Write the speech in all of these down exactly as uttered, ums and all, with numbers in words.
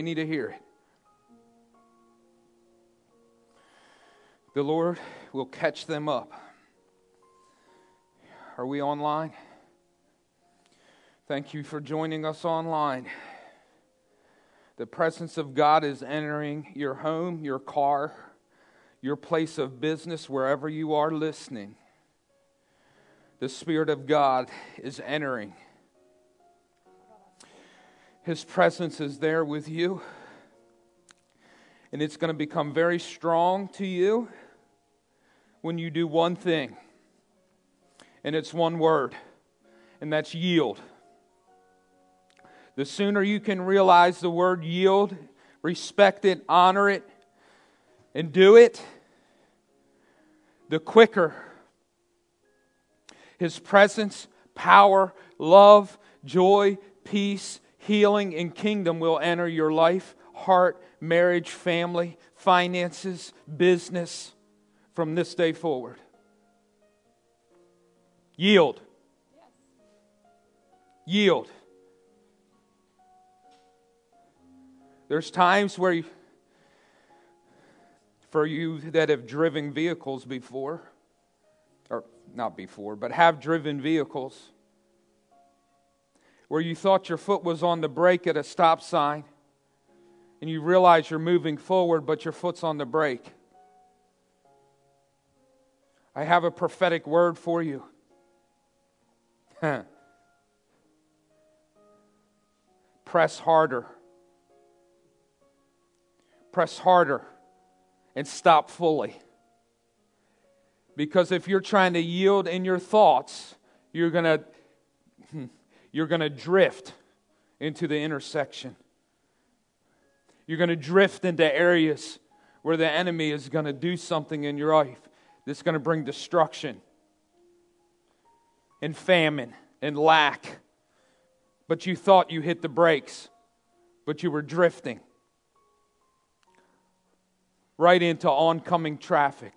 need to hear it. The Lord will catch them up. Are we online? Thank you for joining us online. The presence of God is entering your home, your car, your place of business, wherever you are listening. The Spirit of God is entering. His presence is there with you. And it's going to become very strong to you when you do one thing. And it's one word. And that's yield. The sooner you can realize the word yield, respect it, honor it, and do it, the quicker His presence, power, love, joy, peace, healing, and kingdom will enter your life, heart, marriage, family, finances, business from this day forward. Yield. Yield. There's times where you, for you that have driven vehicles before, or not before, but have driven vehicles, where you thought your foot was on the brake at a stop sign, and you realize you're moving forward, but your foot's on the brake. I have a prophetic word for you. Press harder. Press harder and stop fully. Because if you're trying to yield in your thoughts, you're going to you're going to drift into the intersection. You're going to drift into areas where the enemy is going to do something in your life that's going to bring destruction and famine and lack. But you thought you hit the brakes, but you were drifting right into oncoming traffic.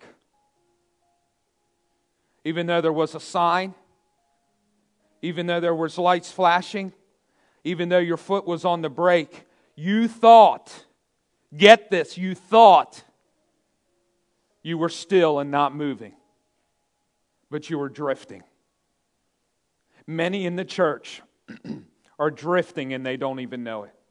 Even though there was a sign, even though there was lights flashing, even though your foot was on the brake, you thought, get this, you thought you were still and not moving, but you were drifting. Many in the church are drifting and they don't even know it.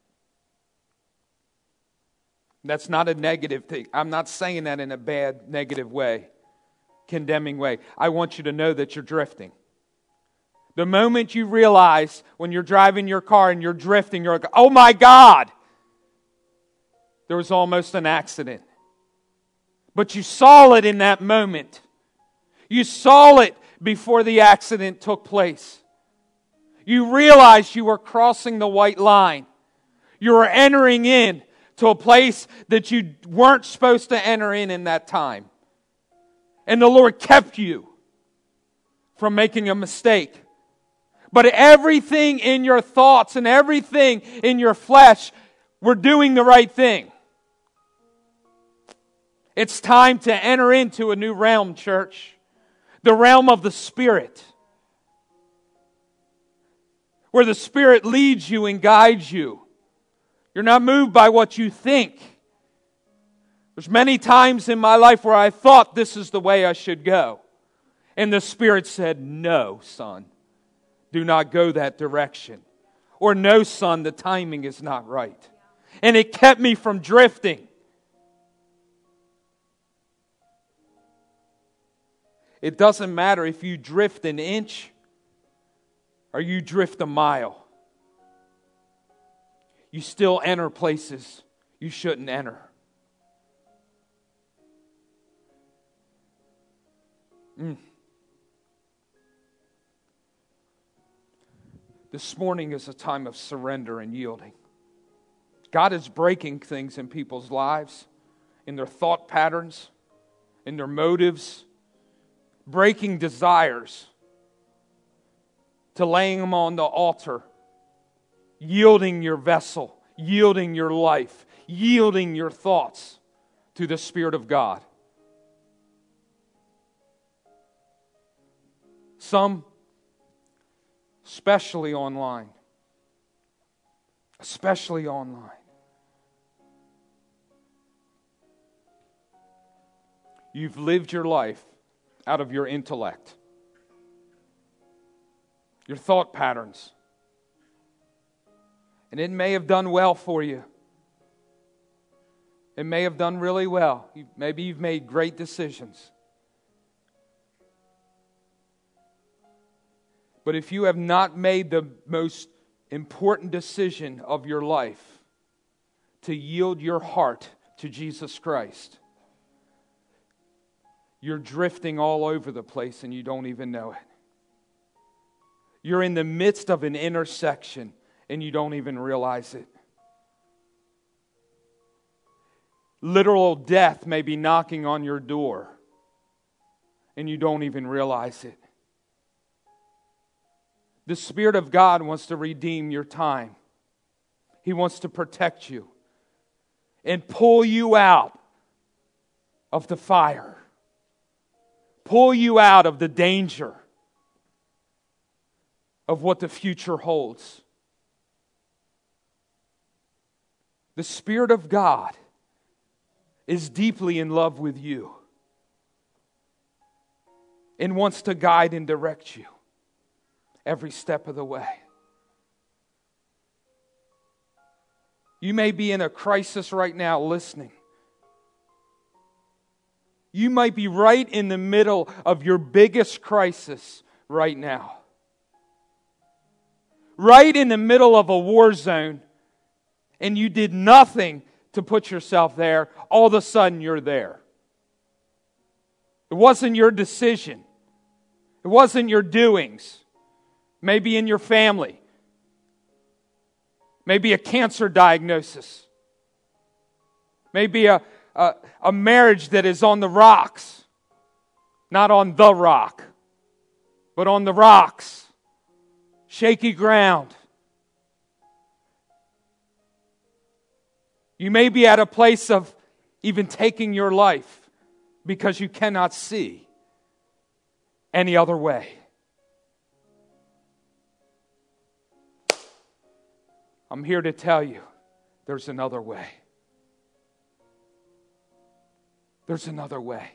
That's not a negative thing. I'm not saying that in a bad, negative way, condemning way. I want you to know that you're drifting. The moment you realize when you're driving your car and you're drifting, you're like, oh my God, there was almost an accident. But you saw it in that moment. You saw it before the accident took place. You realized you were crossing the white line. You were entering in to a place that you weren't supposed to enter in in that time. And the Lord kept you from making a mistake. But everything in your thoughts and everything in your flesh were doing the right thing. It's time to enter into a new realm, church. The realm of the Spirit. Where the Spirit leads you and guides you. You're not moved by what you think. There's many times in my life where I thought this is the way I should go. And the Spirit said, no, son. Do not go that direction. Or no, son, the timing is not right. And it kept me from drifting. It doesn't matter if you drift an inch or you drift a mile. You still enter places you shouldn't enter. Mm. This morning is a time of surrender and yielding. God is breaking things in people's lives, in their thought patterns, in their motives, breaking desires, to laying them on the altar, yielding your vessel, yielding your life, yielding your thoughts to the Spirit of God. Some, especially online, especially online, You've lived your life out of your intellect, your thought patterns. And it may have done well for you. It may have done really well. Maybe you've made great decisions. But if you have not made the most important decision of your life to yield your heart to Jesus Christ, you're drifting all over the place and you don't even know it. You're in the midst of an intersection and you don't even realize it. Literal death may be knocking on your door and you don't even realize it. The Spirit of God wants to redeem your time. He wants to protect you and pull you out of the fire. Pull you out of the danger of what the future holds. The Spirit of God is deeply in love with you and wants to guide and direct you every step of the way. You may be in a crisis right now listening. You might be right in the middle of your biggest crisis right now. Right in the middle of a war zone, and you did nothing to put yourself there. All of a sudden, you're there. It wasn't your decision. It wasn't your doings. Maybe in your family. Maybe a cancer diagnosis. Maybe a, a, a marriage that is on the rocks. Not on the rock, but on the rocks. Shaky ground. You may be at a place of even taking your life because you cannot see any other way. I'm here to tell you, there's another way. There's another way.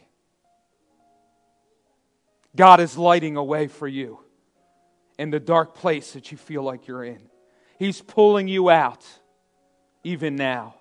God is lighting a way for you in the dark place that you feel like you're in. He's pulling you out even now.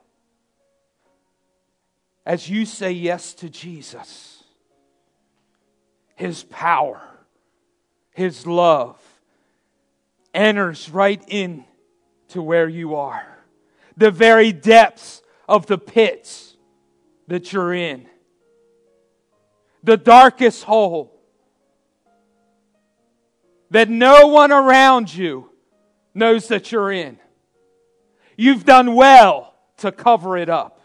As you say yes to Jesus, His power, His love enters right in to where you are. The very depths of the pits that you're in. The darkest hole that no one around you knows that you're in. You've done well to cover it up.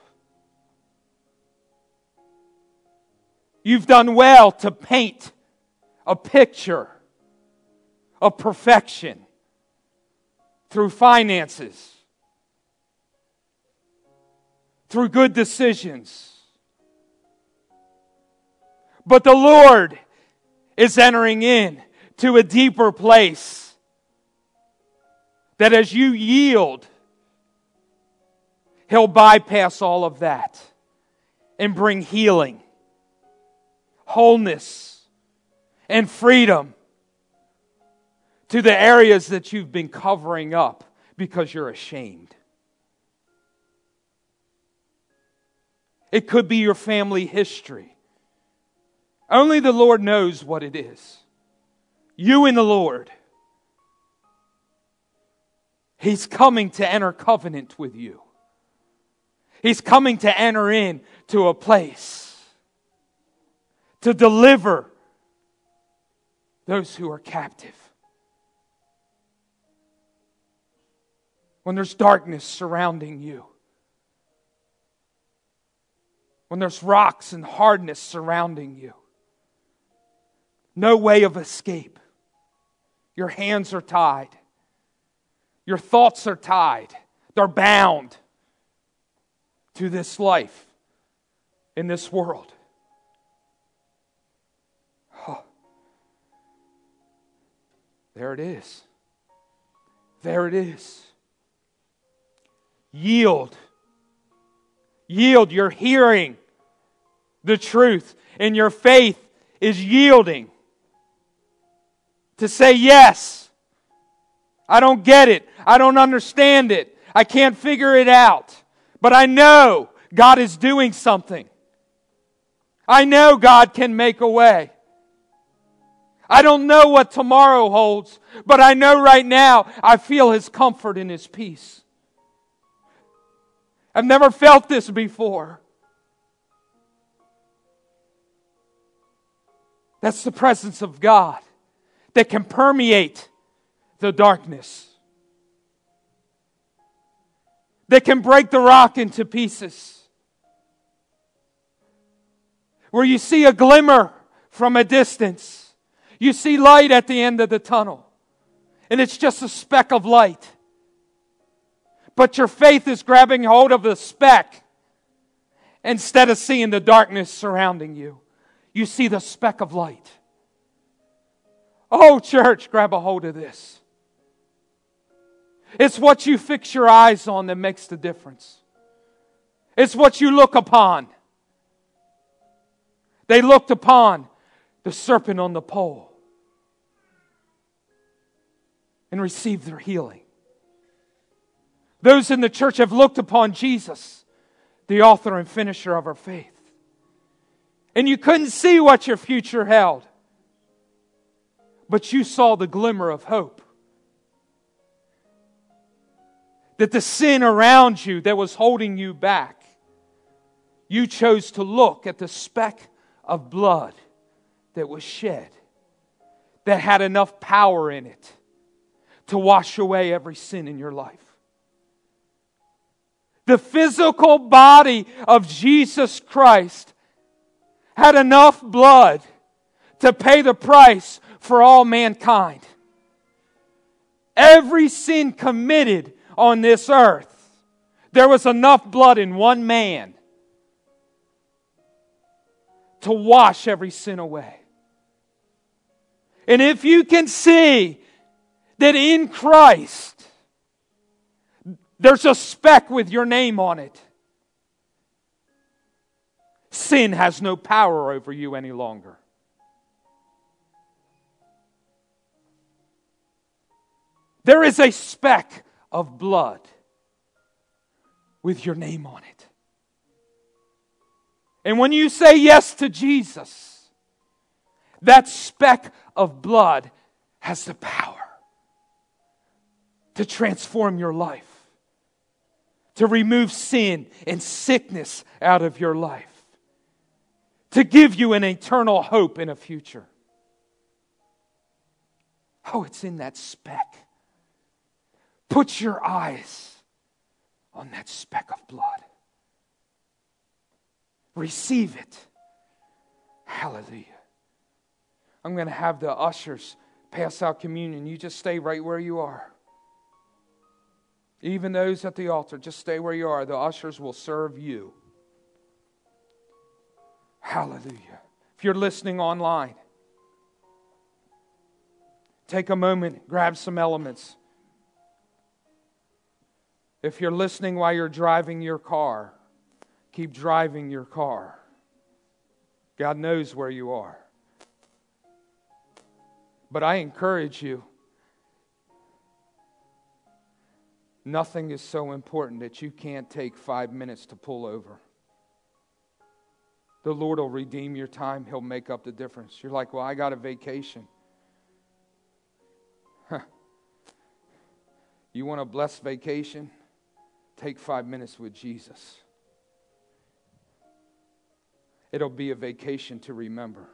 You've done well to paint a picture of perfection through finances, through good decisions. But the Lord is entering in to a deeper place that as you yield, He'll bypass all of that and bring healing, wholeness, and freedom to the areas that you've been covering up because you're ashamed. It could be your family history. Only the Lord knows what it is. You and the Lord. He's coming to enter covenant with you. He's coming to enter in to a place to deliver those who are captive. When there's darkness surrounding you. When there's rocks and hardness surrounding you. No way of escape. Your hands are tied. Your thoughts are tied. They're bound to this life in this world. Oh. There it is. There it is. Yield. Yield your hearing the truth. And your faith is yielding to say, yes, I don't get it. I don't understand it. I can't figure it out. But I know God is doing something. I know God can make a way. I don't know what tomorrow holds, but I know right now I feel His comfort and His peace. I've never felt this before. That's the presence of God that can permeate the darkness. That can break the rock into pieces. Where you see a glimmer from a distance. You see light at the end of the tunnel. And it's just a speck of light. But your faith is grabbing hold of the speck instead of seeing the darkness surrounding you. You see the speck of light. Oh, church, grab a hold of this. It's what you fix your eyes on that makes the difference. It's what you look upon. They looked upon the serpent on the pole and received their healing. Those in the church have looked upon Jesus, the author and finisher of our faith. And you couldn't see what your future held, but you saw the glimmer of hope. That the sin around you that was holding you back, you chose to look at the speck of blood that was shed, that had enough power in it to wash away every sin in your life. The physical body of Jesus Christ had enough blood to pay the price for all mankind. Every sin committed on this earth, there was enough blood in one man to wash every sin away. And if you can see that in Christ there's a speck with your name on it, sin has no power over you any longer. There is a speck of blood with your name on it. And when you say yes to Jesus, that speck of blood has the power to transform your life, to remove sin and sickness out of your life, to give you an eternal hope in a future. Oh, it's in that speck. Put your eyes on that speck of blood. Receive it. Hallelujah. I'm going to have the ushers pass out communion. You just stay right where you are. Even those at the altar, just stay where you are. The ushers will serve you. Hallelujah. If you're listening online, take a moment, grab some elements. If you're listening while you're driving your car, keep driving your car. God knows where you are. But I encourage you, nothing is so important that you can't take five minutes to pull over. The Lord will redeem your time. He'll make up the difference. You're like, well, I got a vacation. Huh. You want a blessed vacation? Take five minutes with Jesus. It'll be a vacation to remember.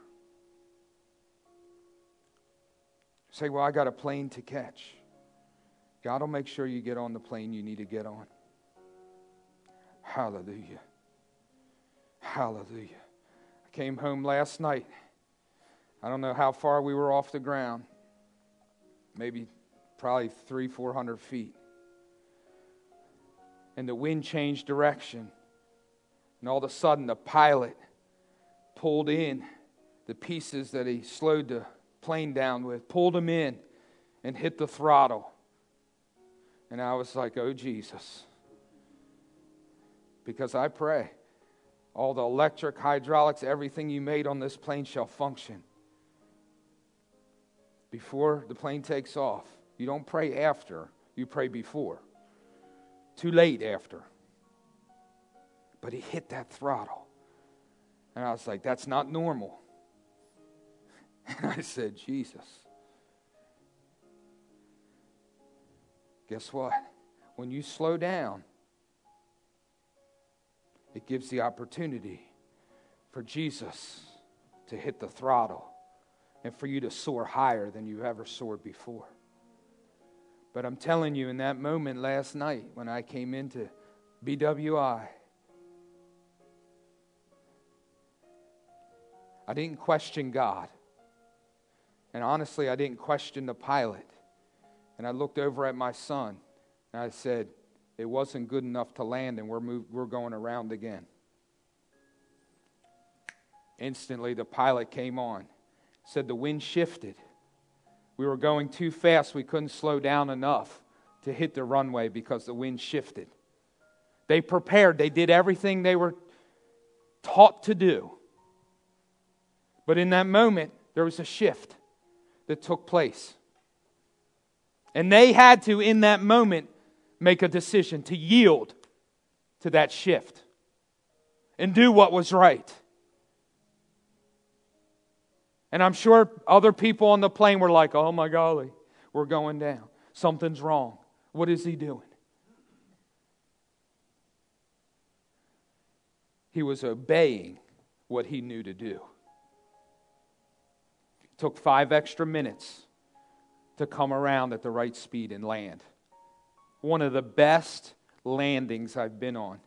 Say, well, I got a plane to catch. God will make sure you get on the plane you need to get on. Hallelujah. Hallelujah. I came home last night. I don't know how far we were off the ground. Maybe probably three, four hundred feet. And the wind changed direction. And all of a sudden the pilot pulled in the pieces that he slowed the plane down with, pulled them in and hit the throttle. And I was like, oh, Jesus. Because I pray, all the electric, hydraulics, everything you made on this plane shall function. Before the plane takes off. You don't pray after, you pray before. Too late after. But he hit that throttle. And I was like, that's not normal. And I said, Jesus. Guess what? When you slow down, it gives the opportunity for Jesus to hit the throttle and for you to soar higher than you've ever soared before. But I'm telling you, in that moment last night when I came into B W I, I didn't question God. And honestly, I didn't question the pilot. And I looked over at my son and I said, it wasn't good enough to land and we're move, we're going around again. Instantly, the pilot came on. Said the wind shifted. We were going too fast. We couldn't slow down enough to hit the runway because the wind shifted. They prepared. They did everything they were taught to do. But in that moment, there was a shift that took place. And they had to, in that moment, make a decision to yield to that shift and do what was right. And I'm sure other people on the plane were like, oh my golly, we're going down. Something's wrong. What is he doing? He was obeying what he knew to do. It took five extra minutes to come around at the right speed and land. One of the best landings I've been on.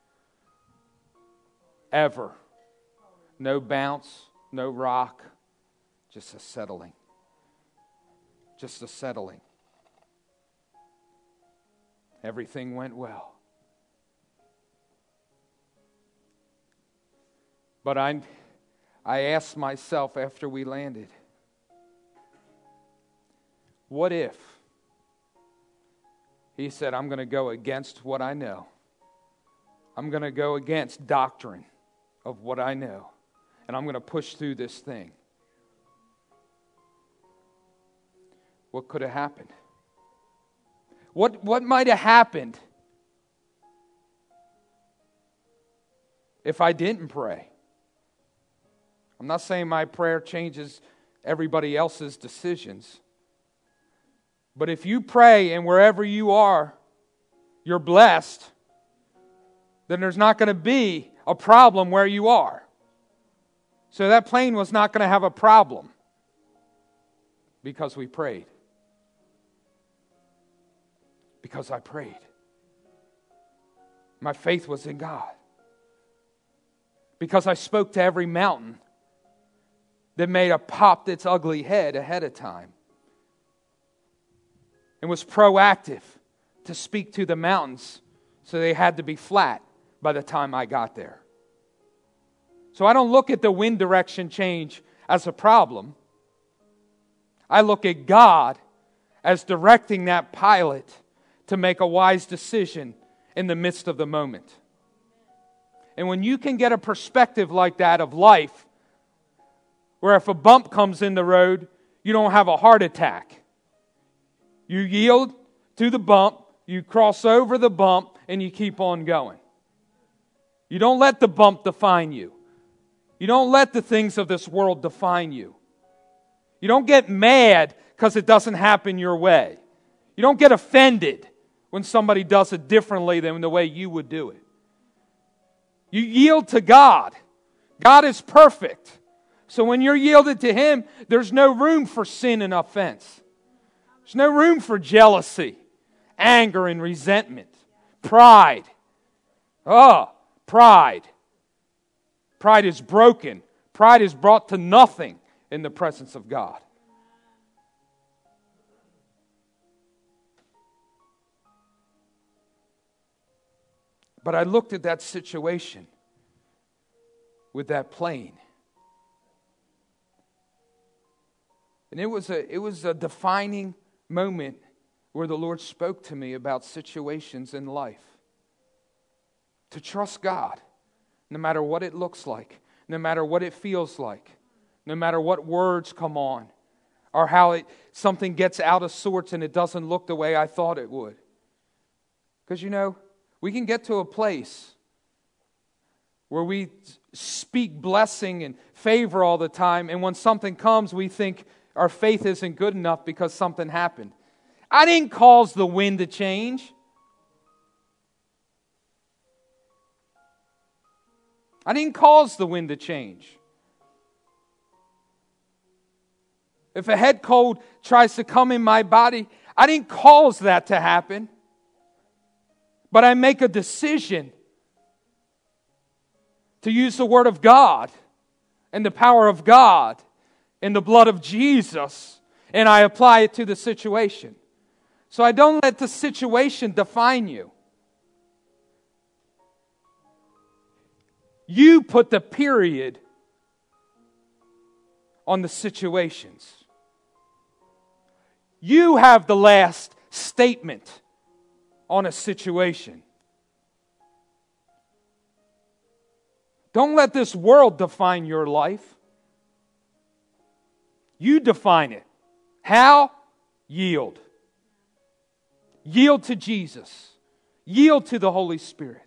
Ever. No bounce, no rock, just a settling. Just a settling. Everything went well. But I, I asked myself after we landed, what if he said, I'm going to go against what I know. I'm going to go against doctrine of what I know. And I'm going to push through this thing. What could have happened? What, what might have happened if I didn't pray? I'm not saying my prayer changes everybody else's decisions. But if you pray and wherever you are, you're blessed, then there's not going to be a problem where you are. So that plane was not going to have a problem because we prayed. Because I prayed. My faith was in God. Because I spoke to every mountain that made a popped its ugly head ahead of time. And was proactive to speak to the mountains so they had to be flat by the time I got there. So I don't look at the wind direction change as a problem. I look at God as directing that pilot to make a wise decision in the midst of the moment. And when you can get a perspective like that of life, where if a bump comes in the road, you don't have a heart attack. You yield to the bump, you cross over the bump, and you keep on going. You don't let the bump define you. You don't let the things of this world define you. You don't get mad because it doesn't happen your way. You don't get offended when somebody does it differently than the way you would do it. You yield to God. God is perfect. So when you're yielded to Him, there's no room for sin and offense. There's no room for jealousy, anger and resentment, pride. Oh, pride. Pride is broken. Pride is brought to nothing in the presence of God. But I looked at that situation with that plane. And it was a it was a defining moment where the Lord spoke to me about situations in life. To trust God. no matter what it looks like, no matter what it feels like, no matter what words come on, or how it, something gets out of sorts and it doesn't look the way I thought it would. Because, you know, we can get to a place where we speak blessing and favor all the time, and when something comes, we think our faith isn't good enough because something happened. I didn't cause the wind to change. I didn't cause the wind to change. If a head cold tries to come in my body, I didn't cause that to happen. But I make a decision to use the Word of God and the power of God and the blood of Jesus, and I apply it to the situation. So I don't let the situation define you. You put the period on the situations. You have the last statement on a situation. Don't let this world define your life. You define it. How? Yield. Yield to Jesus. Yield to the Holy Spirit.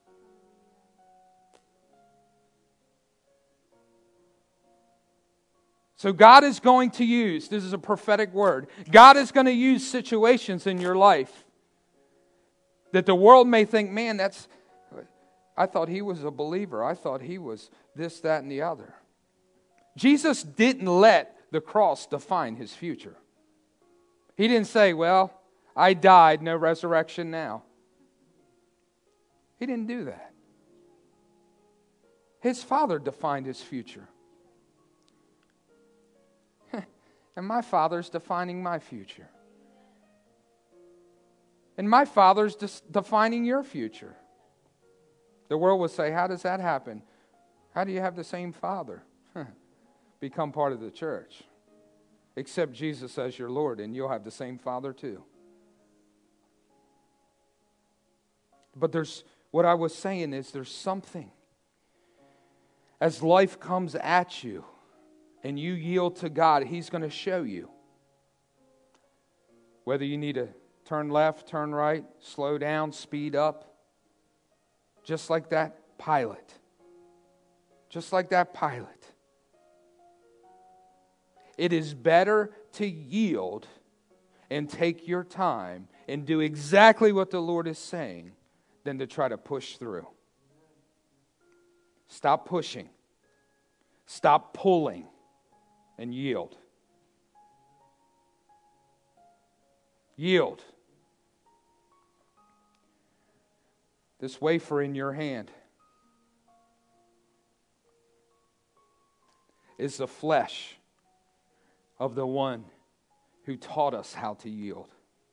So God is going to use, this is a prophetic word, God is going to use situations in your life that the world may think, man, that's, I thought he was a believer. I thought he was this, that, and the other. Jesus didn't let the cross define his future. He didn't say, well, I died, no resurrection now. He didn't do that. His Father defined his future. And my Father's defining my future. And my Father's de- defining your future. The world will say, how does that happen? How do you have the same Father? Become part of the church. Accept Jesus as your Lord and you'll have the same Father too. But there's, what I was saying is there's something. As life comes at you, and you yield to God, He's going to show you. Whether you need to turn left, turn right, slow down, speed up. Just like that pilot. Just like that pilot. It is better to yield and take your time and do exactly what the Lord is saying than to try to push through. Stop pushing. Stop pulling. And yield. Yield. This wafer in your hand is the flesh of the one who taught us how to yield.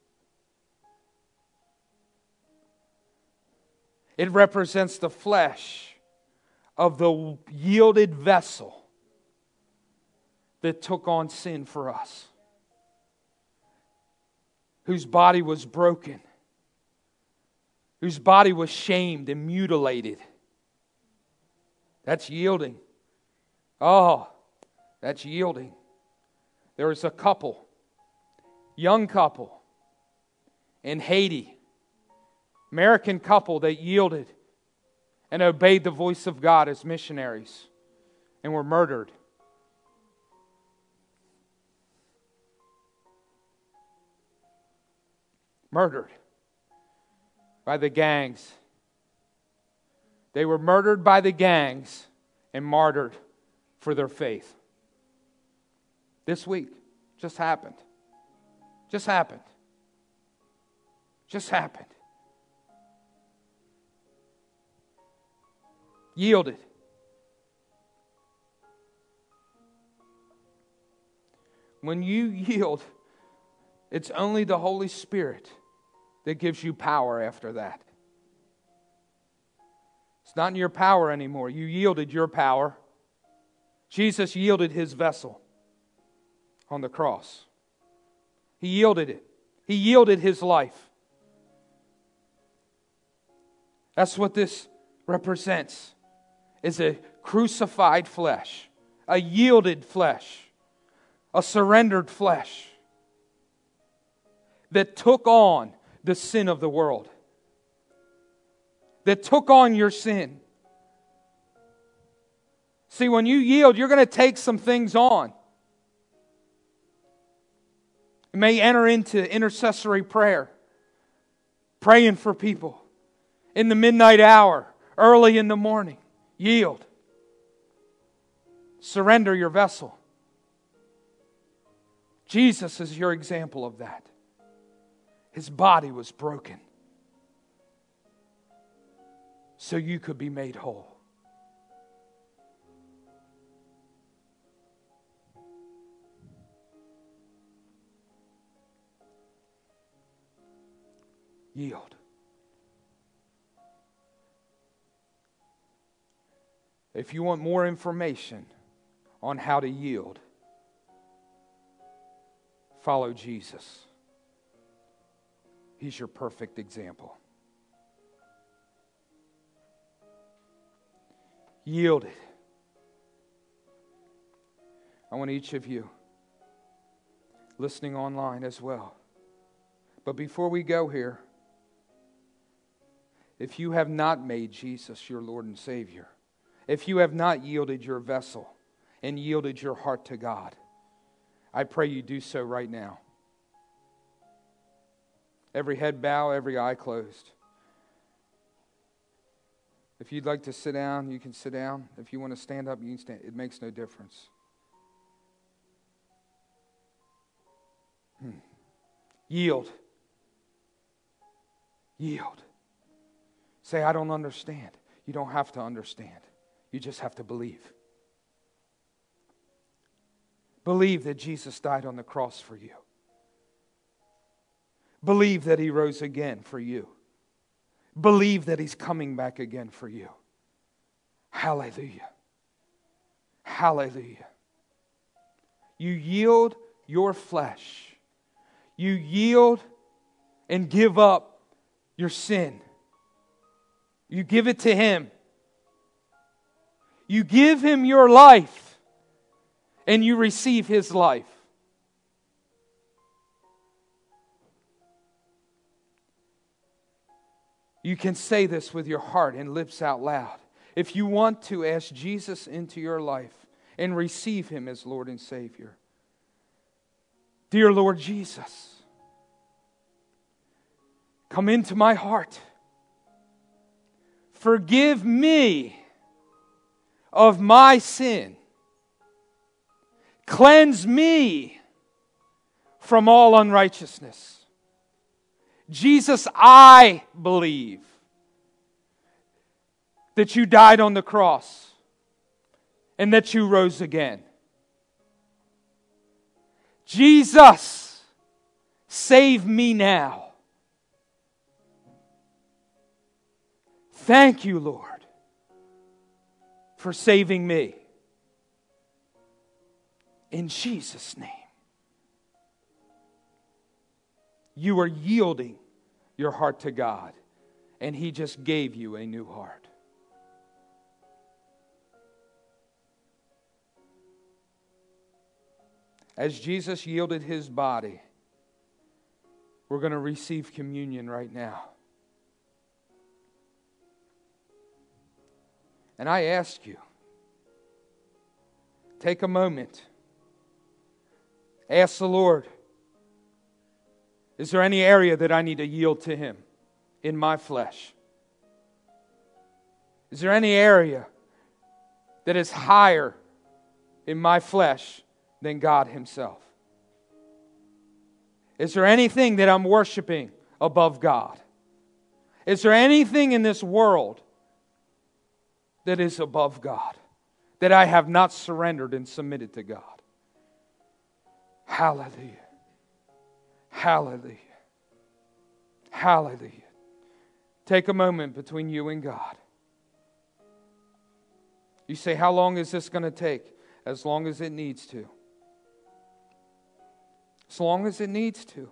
It represents the flesh of the yielded vessel that took on sin for us, whose body was broken, whose body was shamed and mutilated. That's yielding. Oh, that's yielding. There was a couple, young couple in Haiti, American couple that yielded and obeyed the voice of God as missionaries and were murdered. Murdered by the gangs. They were murdered by the gangs and martyred for their faith. This week. Just happened. Just happened. Just happened. Yielded. When you yield, it's only the Holy Spirit that gives you power after that. It's not in your power anymore. You yielded your power. Jesus yielded His vessel on the cross. He yielded it. He yielded His life. That's what this represents. is a crucified flesh, a yielded flesh, a surrendered flesh that took on the sin of the world, that took on your sin. See, when you yield, you're going to take some things on. You may enter into intercessory prayer, praying for people in the midnight hour, early in the morning. Yield. Surrender your vessel. Jesus is your example of that. His body was broken so you could be made whole. Yield. If you want more information on how to yield, follow Jesus. He's your perfect example. Yielded. I want each of you listening online as well. But before we go here, if you have not made Jesus your Lord and Savior, if you have not yielded your vessel and yielded your heart to God, I pray you do so right now. Every head bow, every eye closed. If you'd like to sit down, you can sit down. If you want to stand up, you can stand. It makes no difference. Hmm. Yield. Yield. Say, I don't understand. You don't have to understand. You just have to believe. Believe that Jesus died on the cross for you. Believe that He rose again for you. Believe that He's coming back again for you. Hallelujah. Hallelujah. You yield your flesh. You yield and give up your sin. You give it to Him. You give Him your life, and you receive His life. You can say this with your heart and lips out loud. If you want to ask Jesus into your life and receive Him as Lord and Savior. Dear Lord Jesus, come into my heart. Forgive me of my sin. Cleanse me from all unrighteousness. Jesus, I believe that you died on the cross and that you rose again. Jesus, save me now. Thank you, Lord, for saving me. In Jesus' name. You are yielding your heart to God, and He just gave you a new heart. As Jesus yielded His body, we're going to receive communion right now. And I ask you, take a moment. Ask the Lord, is there any area that I need to yield to Him in my flesh? Is there any area that is higher in my flesh than God Himself? Is there anything that I'm worshiping above God? Is there anything in this world that is above God, that I have not surrendered and submitted to God? Hallelujah. Hallelujah. Hallelujah. Take a moment between you and God. You say, how long is this going to take? As long as it needs to. As long as it needs to.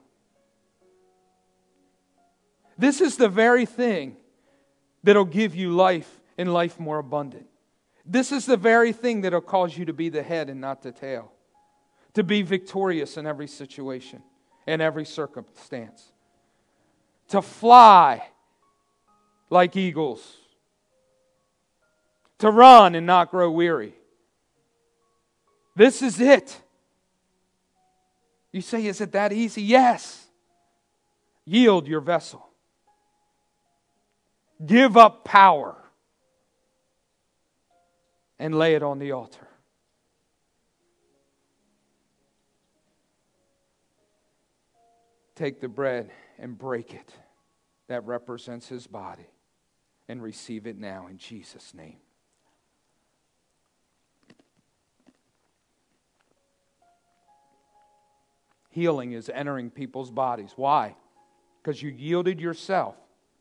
This is the very thing that'll give you life and life more abundant. This is the very thing that will cause you to be the head and not the tail. To be victorious in every situation, in every circumstance. To fly like eagles. To run and not grow weary. This is it. You say, is it that easy? Yes. Yield your vessel. Give up power. And lay it on the altar. Take the bread and break it. That represents His body. And receive it now in Jesus' name. Healing is entering people's bodies. Why? Because you yielded yourself.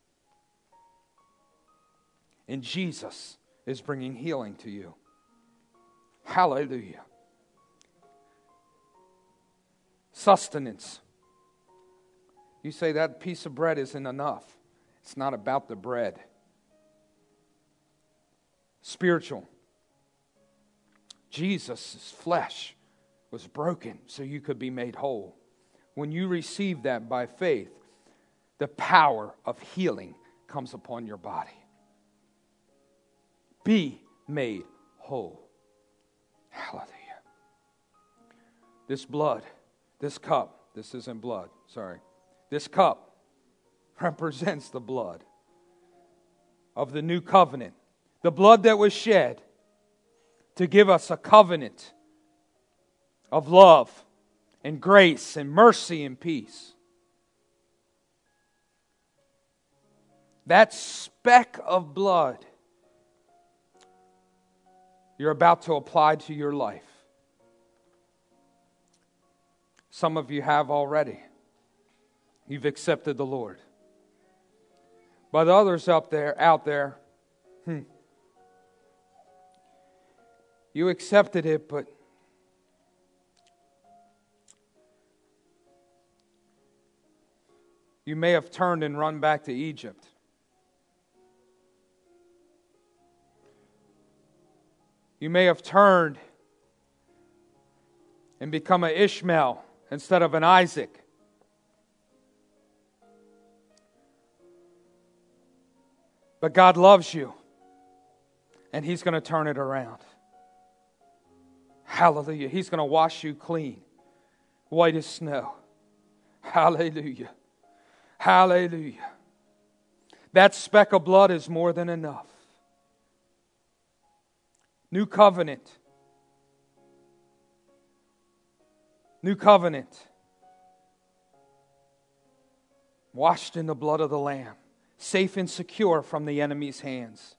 And Jesus is bringing healing to you. Hallelujah. Sustenance. You say that piece of bread isn't enough. It's not about the bread. Spiritual. Jesus' flesh was broken so you could be made whole. When you receive that by faith, the power of healing comes upon your body. Be made whole. Hallelujah. This blood, this cup, this isn't blood, sorry. This cup represents the blood of the new covenant. The blood that was shed to give us a covenant of love and grace and mercy and peace. That speck of blood you're about to apply to your life. Some of you have already. You've accepted the Lord. But others out there, out there, hmm, you accepted it, but you may have turned and run back to Egypt. You may have turned and become an Ishmael instead of an Isaac. But God loves you, and He's going to turn it around. Hallelujah. He's going to wash you clean, white as snow. Hallelujah. Hallelujah. That speck of blood is more than enough. New covenant. New covenant. Washed in the blood of the Lamb. Safe and secure from the enemy's hands.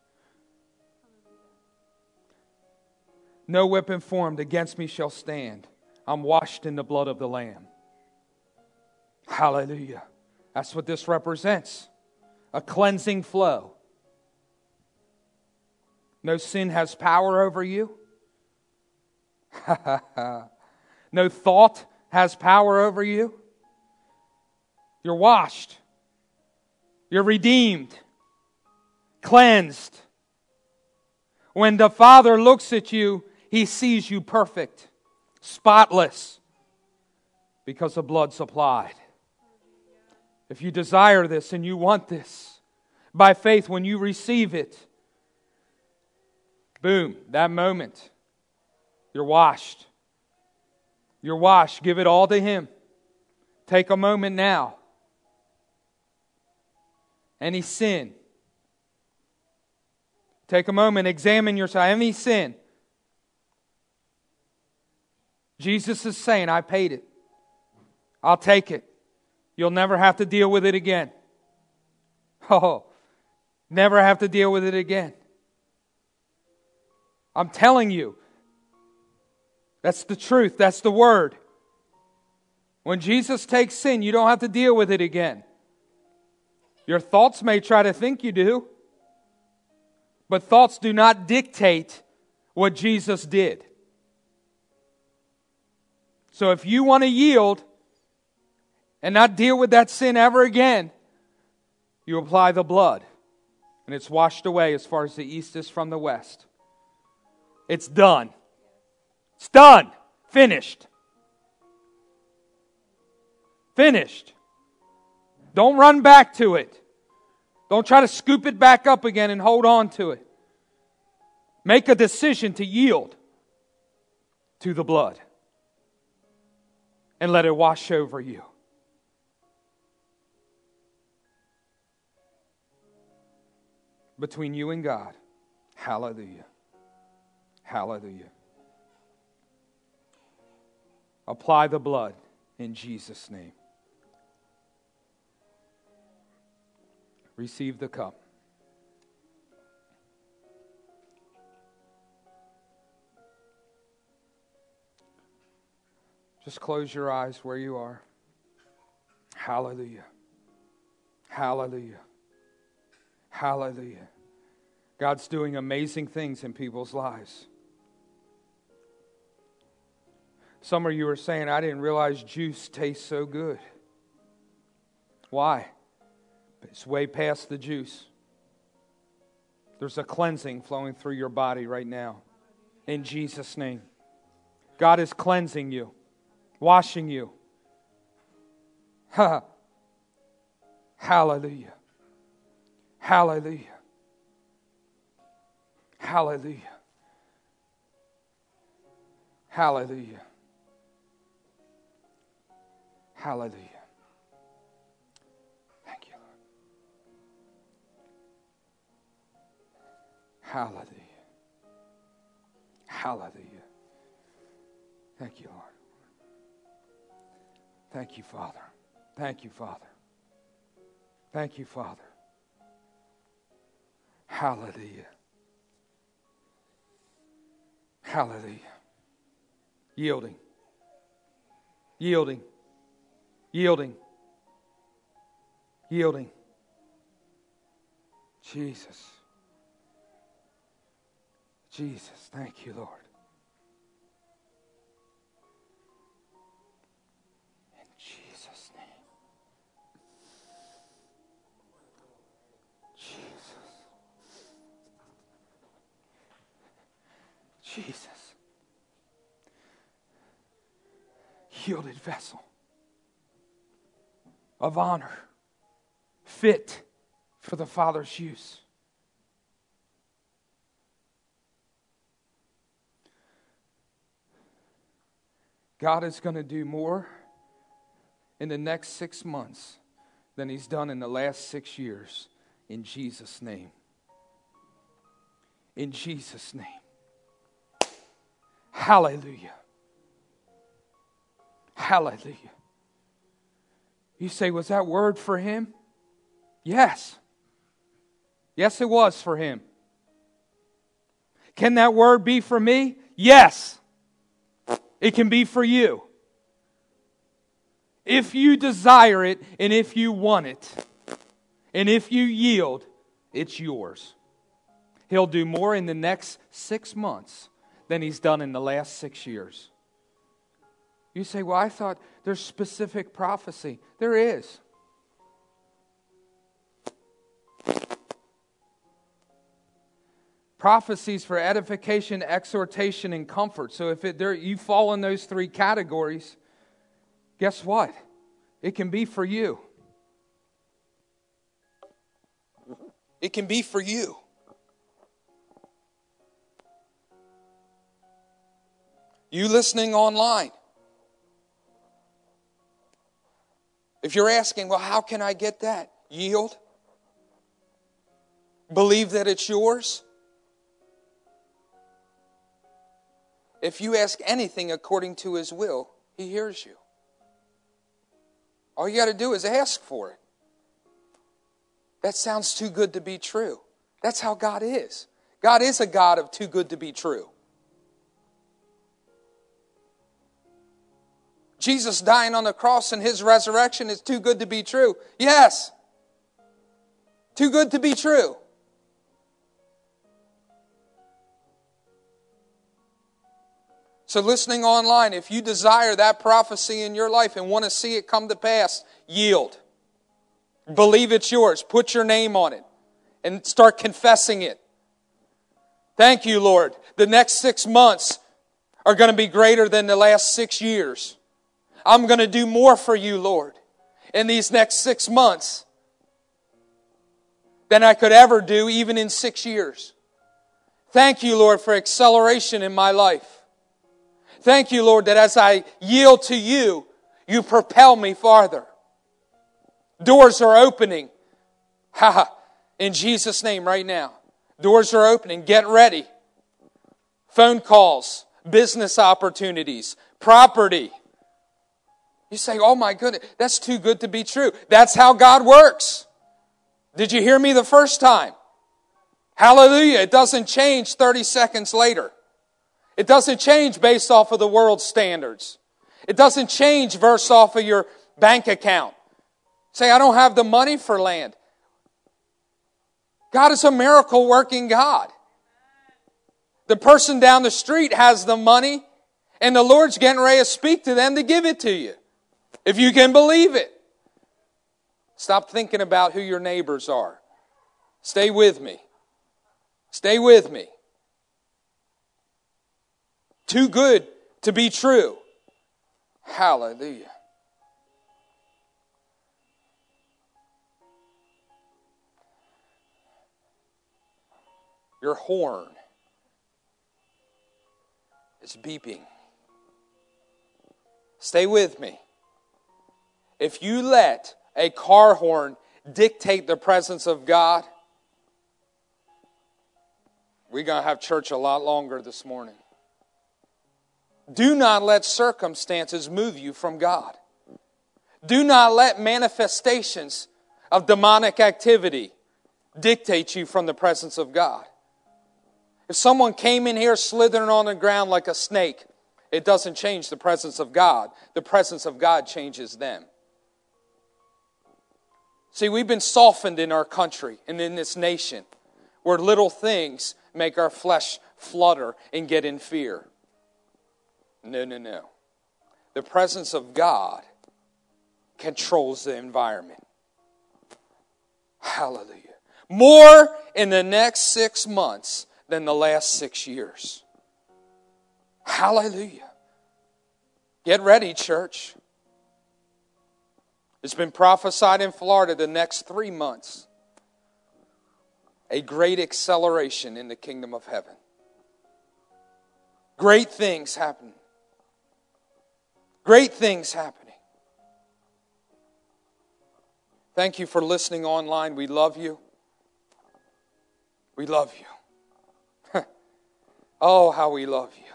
No weapon formed against me shall stand. I'm washed in the blood of the Lamb. Hallelujah. That's what this represents. A cleansing flow. No sin has power over you. No thought has power over you. You're washed. You're redeemed. Cleansed. When the Father looks at you, He sees you perfect, spotless, because the blood's applied. If you desire this and you want this, by faith, when you receive it, boom, that moment, you're washed. You're washed. Give it all to Him. Take a moment now. Any sin. Take a moment, examine yourself. Any sin. Jesus is saying, I paid it. I'll take it. You'll never have to deal with it again. Oh, never have to deal with it again. I'm telling you, that's the truth. That's the word. When Jesus takes sin, you don't have to deal with it again. Your thoughts may try to think you do, but thoughts do not dictate what Jesus did. So if you want to yield and not deal with that sin ever again, you apply the blood, and it's washed away as far as the east is from the west. It's done. It's done. Finished. Finished. Don't run back to it. Don't try to scoop it back up again and hold on to it. Make a decision to yield to the blood. And let it wash over you. Between you and God. Hallelujah. Hallelujah. Apply the blood in Jesus' name. Receive the cup. Just close your eyes where you are. Hallelujah. Hallelujah. Hallelujah. God's doing amazing things in people's lives. Some of you are saying, I didn't realize juice tastes so good. Why? It's way past the juice. There's a cleansing flowing through your body right now. In Jesus' name. God is cleansing you. Washing you. Ha. Hallelujah. Hallelujah. Hallelujah. Hallelujah. Hallelujah. Thank you, Lord. Hallelujah. Hallelujah. Thank you, Lord. Thank you, Father. Thank you, Father. Thank you, Father. Hallelujah. Hallelujah. Yielding. Yielding. Yielding. Yielding. Jesus. Jesus. Thank you, Lord. In Jesus' name. Jesus. Jesus. Yielded vessel of honor, fit for the Father's use. God is going to do more in the next six months than He's done in the last six years. In Jesus' name. In Jesus' name. Hallelujah. Hallelujah. You say, was that word for him? Yes. Yes, it was for him. Can that word be for me? Yes. It can be for you. If you desire it and if you want it and if you yield, it's yours. He'll do more in the next six months than He's done in the last six years. You say, well, I thought there's specific prophecy. There is. Prophecies for edification, exhortation, and comfort. So if it, there, you fall in those three categories, guess what? It can be for you. It can be for you. You listening online. If you're asking, well, how can I get that? Yield. Believe that it's yours. If you ask anything according to His will, He hears you. All you got to do is ask for it. That sounds too good to be true. That's how God is. God is a God of too good to be true. Jesus dying on the cross and His resurrection is too good to be true. Yes. Too good to be true. So listening online, if you desire that prophecy in your life and want to see it come to pass, yield. Believe it's yours. Put your name on it and start confessing it. Thank you, Lord. The next six months are going to be greater than the last six years. I'm going to do more for you, Lord, in these next six months than I could ever do even in six years. Thank you, Lord, for acceleration in my life. Thank you, Lord, that as I yield to you, you propel me farther. Doors are opening. Ha! In Jesus' name right now. Doors are opening. Get ready. Phone calls, business opportunities, property. You say, oh my goodness, that's too good to be true. That's how God works. Did you hear me the first time? Hallelujah. It doesn't change thirty seconds later. It doesn't change based off of the world's standards. It doesn't change based off of your bank account. Say, I don't have the money for land. God is a miracle working God. The person down the street has the money, and the Lord's getting ready to speak to them to give it to you. If you can believe it. Stop thinking about who your neighbors are. Stay with me. Stay with me. Too good to be true. Hallelujah. Your horn is beeping. Stay with me. If you let a car horn dictate the presence of God, we're going to have church a lot longer this morning. Do not let circumstances move you from God. Do not let manifestations of demonic activity dictate you from the presence of God. If someone came in here slithering on the ground like a snake, it doesn't change the presence of God. The presence of God changes them. See, we've been softened in our country and in this nation where little things make our flesh flutter and get in fear. No, no, no. The presence of God controls the environment. Hallelujah. More in the next six months than the last six years. Hallelujah. Get ready, church. It's been prophesied in Florida the next three months. A great acceleration in the kingdom of heaven. Great things happen. Great things happening. Thank you for listening online. We love you. We love you. Oh, how we love you.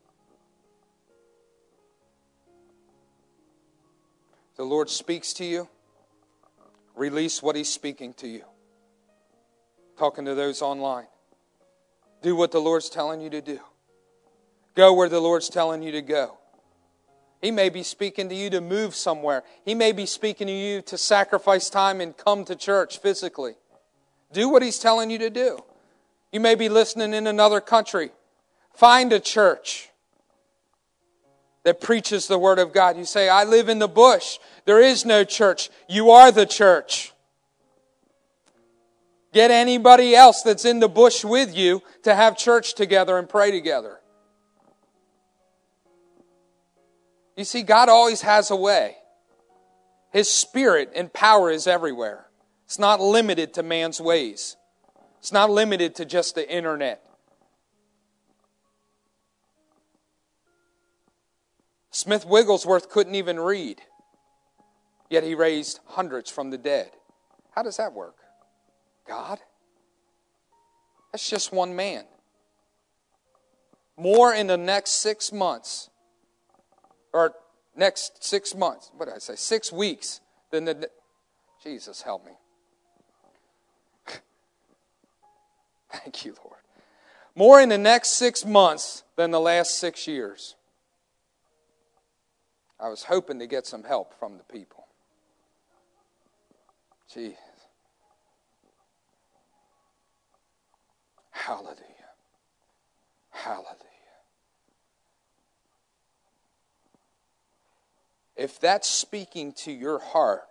The Lord speaks to you. Release what He's speaking to you. Talking to those online. Do what the Lord's telling you to do. Go where the Lord's telling you to go. He may be speaking to you to move somewhere. He may be speaking to you to sacrifice time and come to church physically. Do what He's telling you to do. You may be listening in another country. Find a church that preaches the Word of God. You say, I live in the bush. There is no church. You are the church. Get anybody else that's in the bush with you to have church together and pray together. You see, God always has a way. His Spirit and power is everywhere. It's not limited to man's ways. It's not limited to just the internet. Smith Wigglesworth couldn't even read, yet he raised hundreds from the dead. How does that work? God? That's just one man. More in the next six months, or next six months, what did I say, six weeks than the, Jesus help me. Thank you, Lord. More in the next six months than the last six years. I was hoping to get some help from the people. Jeez. Hallelujah. Hallelujah. If that's speaking to your heart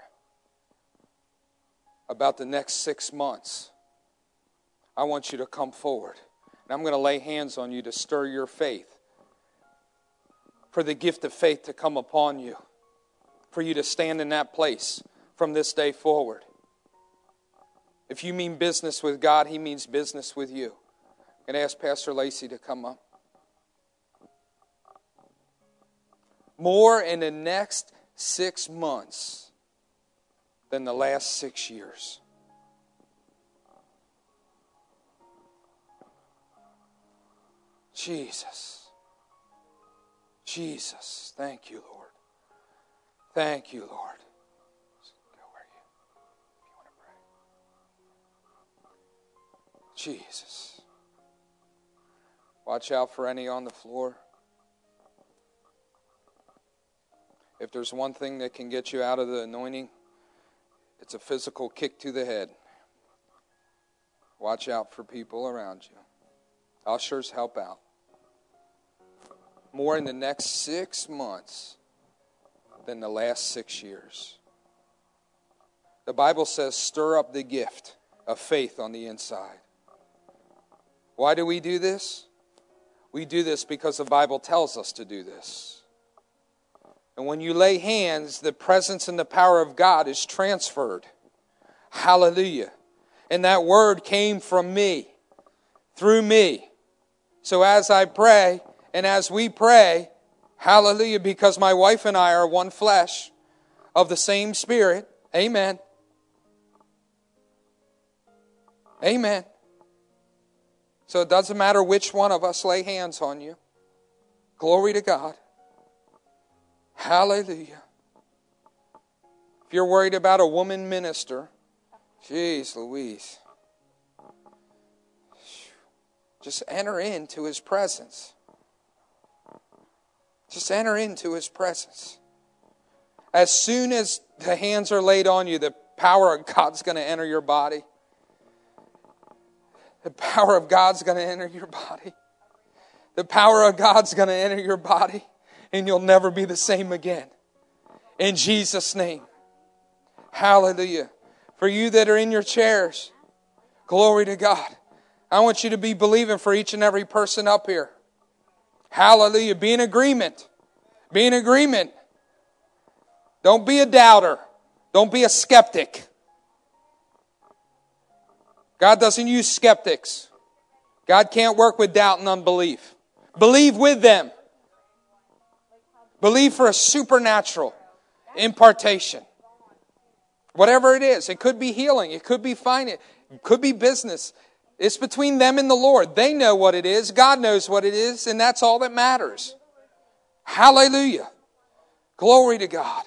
about the next six months, I want you to come forward. And I'm going to lay hands on you to stir your faith, for the gift of faith to come upon you, for you to stand in that place from this day forward. If you mean business with God, He means business with you. I'm going to ask Pastor Lacey to come up. More in the next six months than the last six years. Jesus. Jesus. Thank you, Lord. Thank you, Lord. Go where you, if you want to pray. Jesus. Watch out for any on the floor. If there's one thing that can get you out of the anointing, it's a physical kick to the head. Watch out for people around you. Ushers, help out. More in the next six months than the last six years. The Bible says, stir up the gift of faith on the inside. Why do we do this? We do this because the Bible tells us to do this. And when you lay hands, the presence and the power of God is transferred. Hallelujah. And that word came from me, through me. So as I pray, and as we pray, hallelujah, because my wife and I are one flesh of the same spirit. Amen. Amen. So it doesn't matter which one of us lay hands on you. Glory to God. Hallelujah. If you're worried about a woman minister, jeez Louise, just enter into His presence. Just enter into His presence. As soon as the hands are laid on you, the power of God's going to enter your body. The power of God's going to enter your body. The power of God's going to enter your body. And you'll never be the same again. In Jesus' name. Hallelujah. For you that are in your chairs, glory to God. I want you to be believing for each and every person up here. Hallelujah. Be in agreement. Be in agreement. Don't be a doubter. Don't be a skeptic. God doesn't use skeptics. God can't work with doubt and unbelief. Believe with them. Believe for a supernatural impartation. Whatever it is. It could be healing. It could be finance. It could be business. It's between them and the Lord. They know what it is. God knows what it is. And that's all that matters. Hallelujah. Glory to God.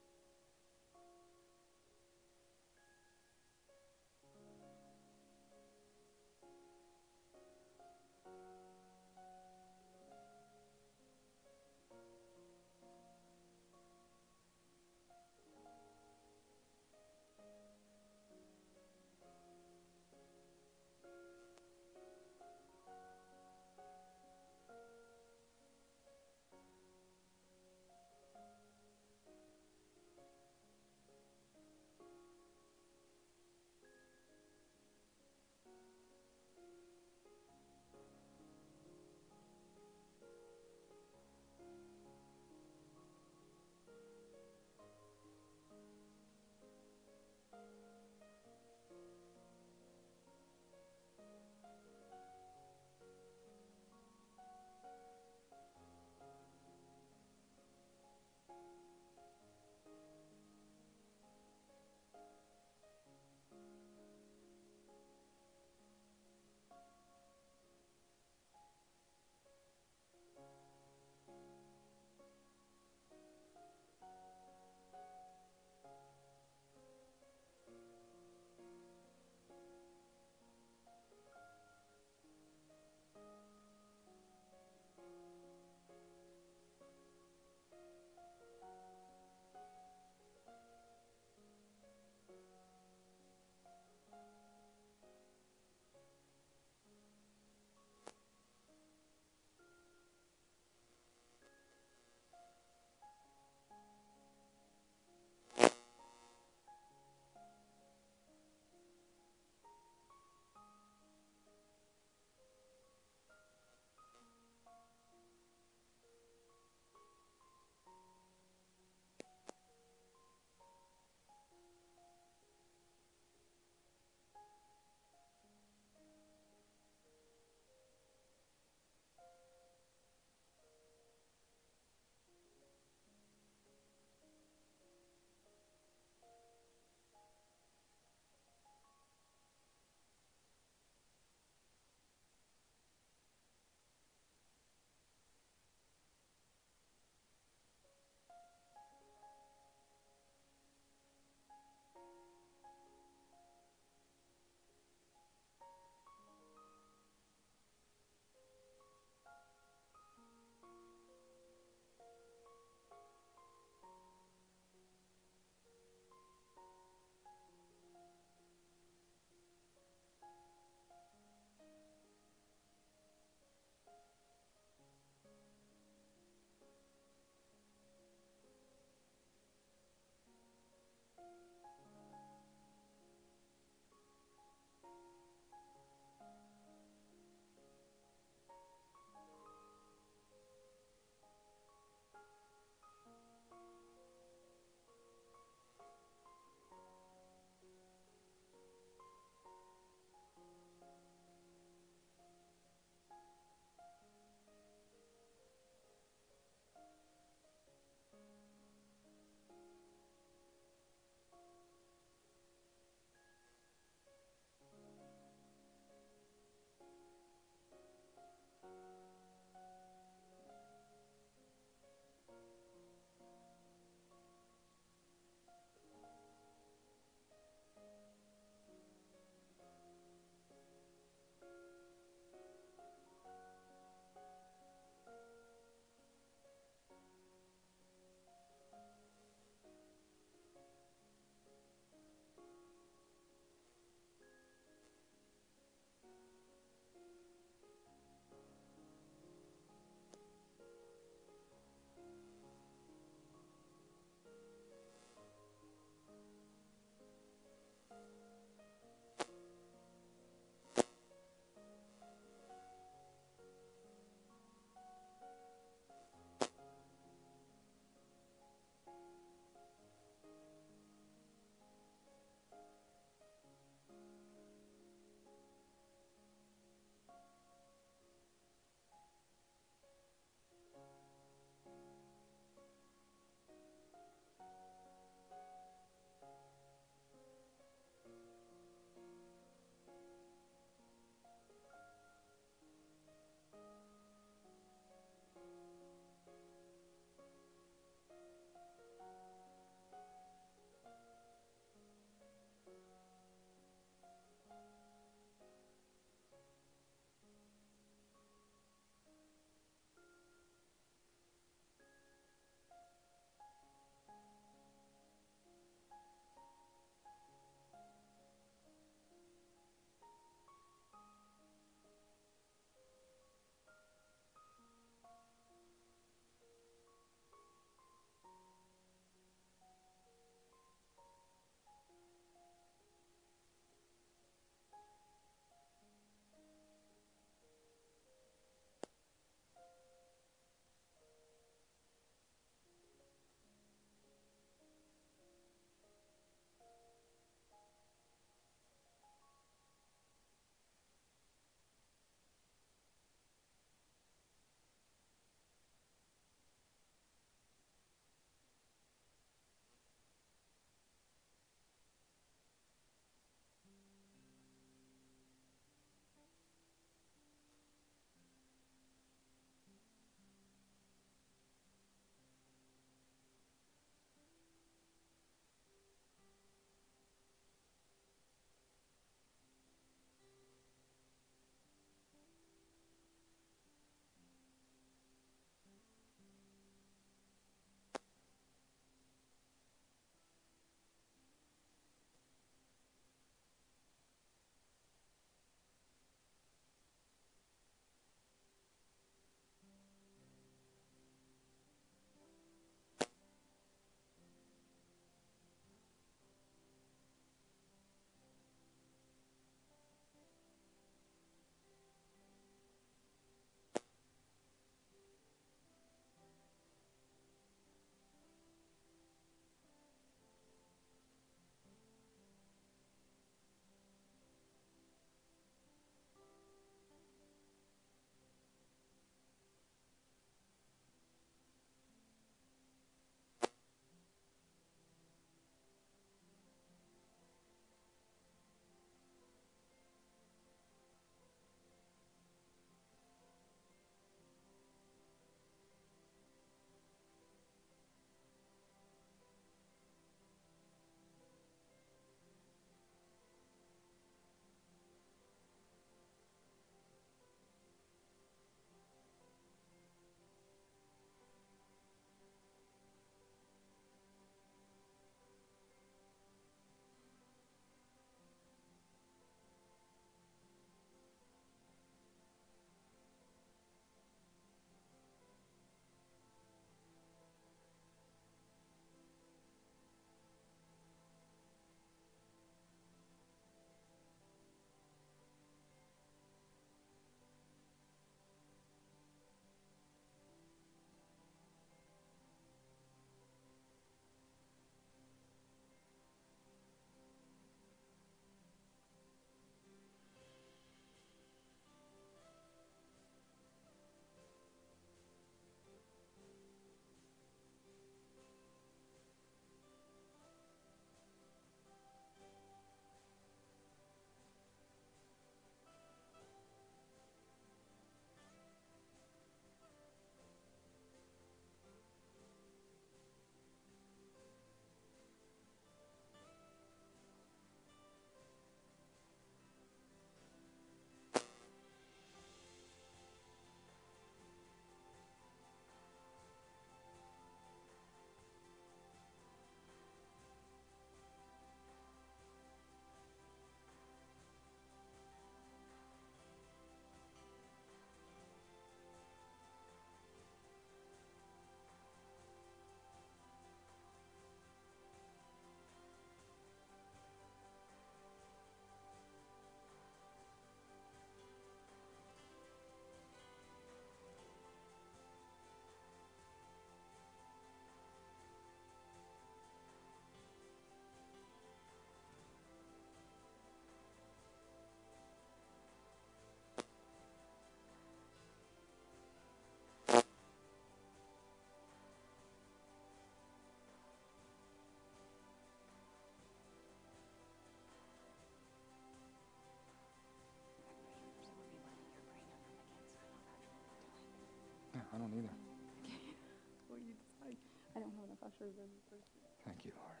don't either. Well, you decide. I don't have enough ushers. Thank you, Lord.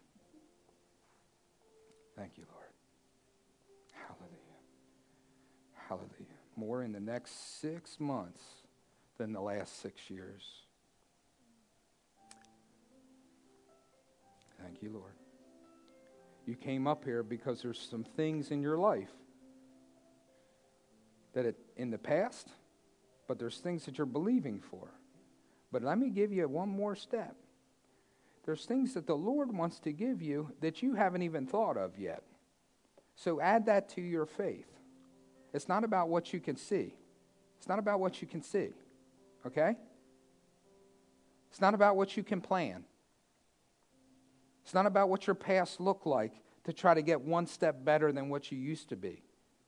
Thank you, Lord. Hallelujah. Hallelujah. More in the next six months than the last six years. Thank you, Lord. You came up here because there's some things in your life that it, in the past, but there's things that you're believing for. But let me give you one more step. There's things that the Lord wants to give you that you haven't even thought of yet. So add that to your faith. It's not about what you can see. It's not about what you can see. Okay? It's not about what you can plan. It's not about what your past looked like to try to get one step better than what you used to be.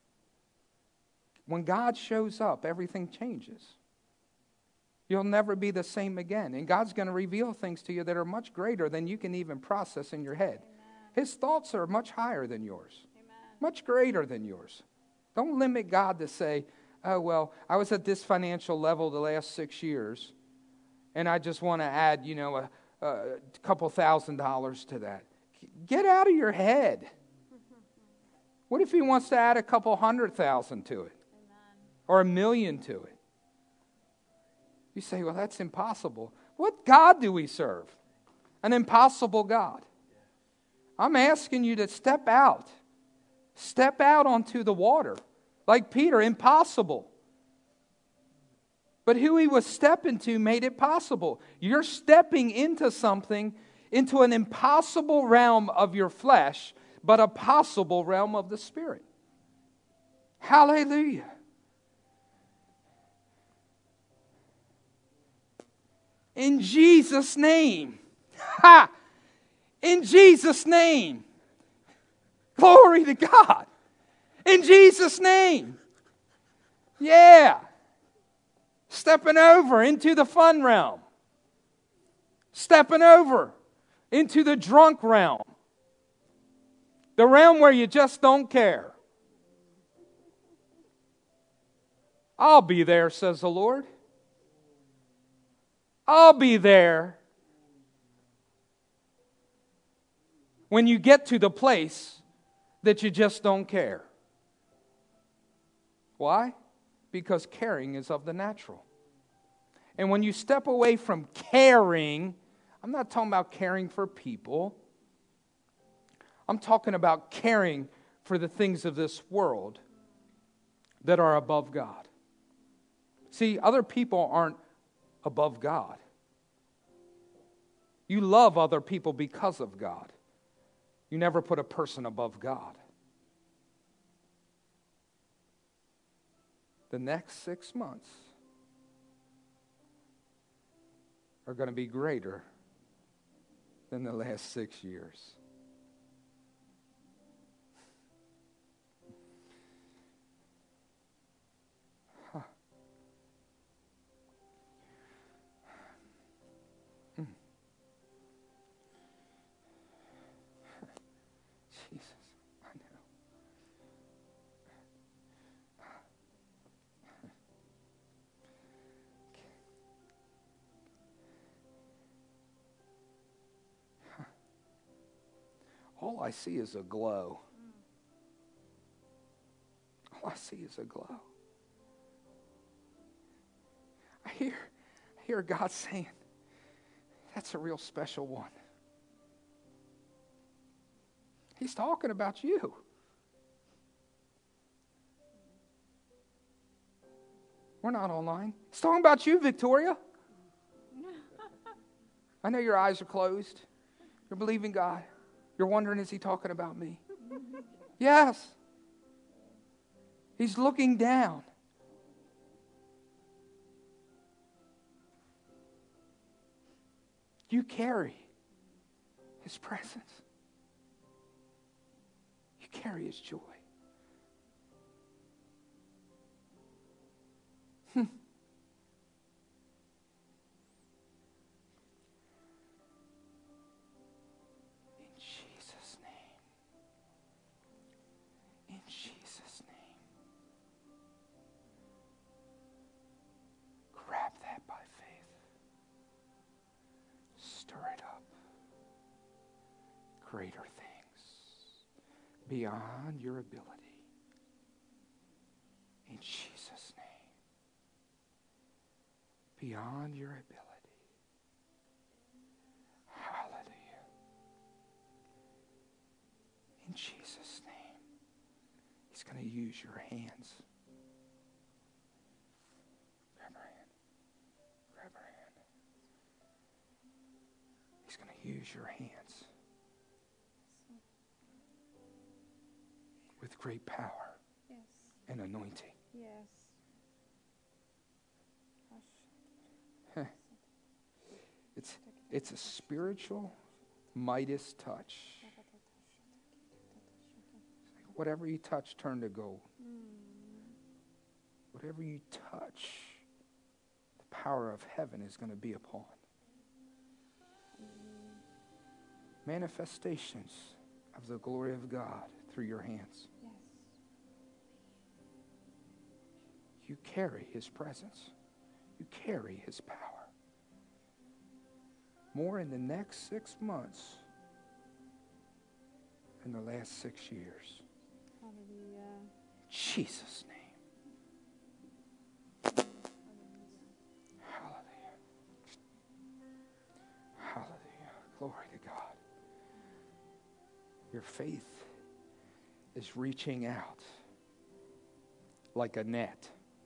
When God shows up, everything changes. You'll never be the same again. And God's going to reveal things to you that are much greater than you can even process in your head. Amen. His thoughts are much higher than yours. Amen. Much greater than yours. Don't limit God to say, oh, well, I was at this financial level the last six years, and I just want to add, you know, a, a couple thousand dollars to that. Get out of your head. What if he wants to add a couple hundred thousand to it? Amen. Or a million to it? You say, well, that's impossible. What God do we serve? An impossible God. I'm asking you to step out. Step out onto the water. Like Peter, impossible. But who he was stepping to made it possible. You're stepping into something, into an impossible realm of your flesh, but a possible realm of the Spirit. Hallelujah. In Jesus' name. Ha! In Jesus' name. Glory to God. In Jesus' name. Yeah. Stepping over into the fun realm. Stepping over into the drunk realm. The realm where you just don't care. I'll be there, says the Lord. I'll be there when you get to the place that you just don't care. Why? Because caring is of the natural. And when you step away from caring, I'm not talking about caring for people. I'm talking about caring for the things of this world that are above God. See, other people aren't above God. You love other people because of God. You never put a person above God. The next six months are going to be greater than the last six years. All I see is a glow. All I see is a glow. I hear, I hear God saying, that's a real special one. He's talking about you. We're not online. He's talking about you, Victoria. I know your eyes are closed. You're believing God. You're wondering, is he talking about me? Yes. He's looking down. You carry his presence. You carry his joy. Hmm. Grab that by faith. Stir it up. Greater things beyond your ability. In Jesus' name. Beyond your ability. Hallelujah. In Jesus' name. He's going to use your hands. Grab her hand. Grab her hand. He's going to use your hands. With great power. Yes. And anointing. Yes. It's, it's a spiritual Midas touch. Whatever you touch, turn to gold. Whatever you touch, the power of heaven is going to be upon. Manifestations of the glory of God through your hands. Yes. You carry His presence. You carry His power. More in the next six months than the last six years. Hallelujah. In Jesus' name. Hallelujah. Hallelujah. Glory to God. Your faith is reaching out like a net.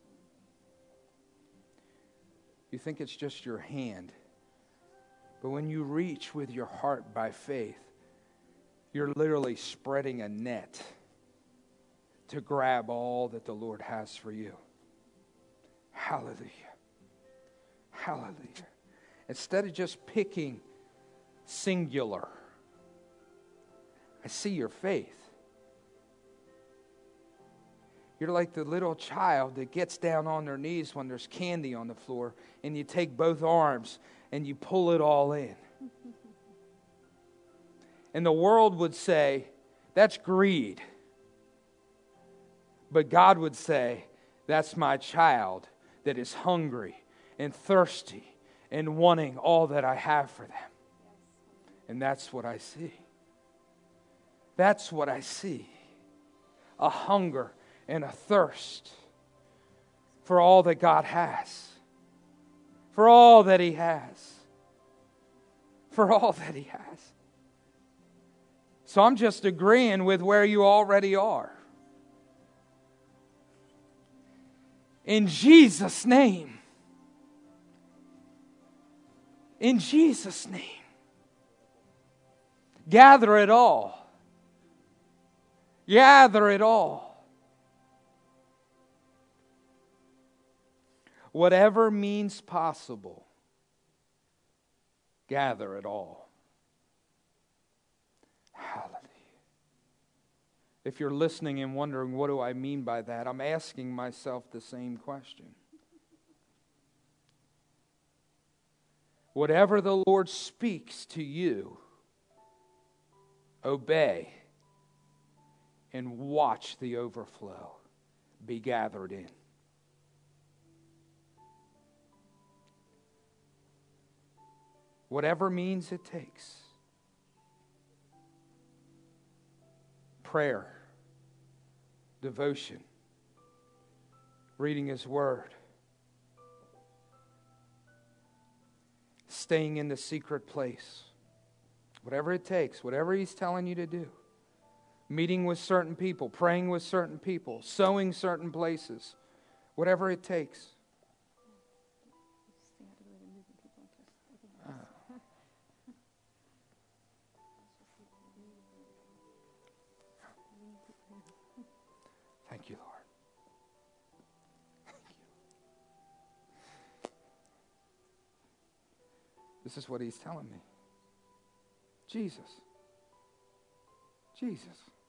You think it's just your hand. But when you reach with your heart by faith, you're literally spreading a net to grab all that the Lord has for you. Hallelujah. Hallelujah. Instead of just picking singular, I see your faith. You're like the little child that gets down on their knees when there's candy on the floor, and you take both arms and you pull it all in. And the world would say, that's greed. But God would say, that's my child that is hungry and thirsty and wanting all that I have for them. And that's what I see. That's what I see. A hunger and a thirst for all that God has. For all that He has. For all that He has. So I'm just agreeing with where you already are. In Jesus' name. In Jesus' name. Gather it all. Gather it all. Whatever means possible, gather it all. Hallelujah. If you're listening and wondering, what do I mean by that? I'm asking myself the same question. Whatever the Lord speaks to you, obey and watch the overflow be gathered in. Whatever means it takes. Prayer, devotion, reading His Word, staying in the secret place. Whatever it takes, whatever He's telling you to do. Meeting with certain people, praying with certain people, sowing certain places. Whatever it takes. Thank you, Lord. Thank you. This is what He's telling me. Jesus. Jesus.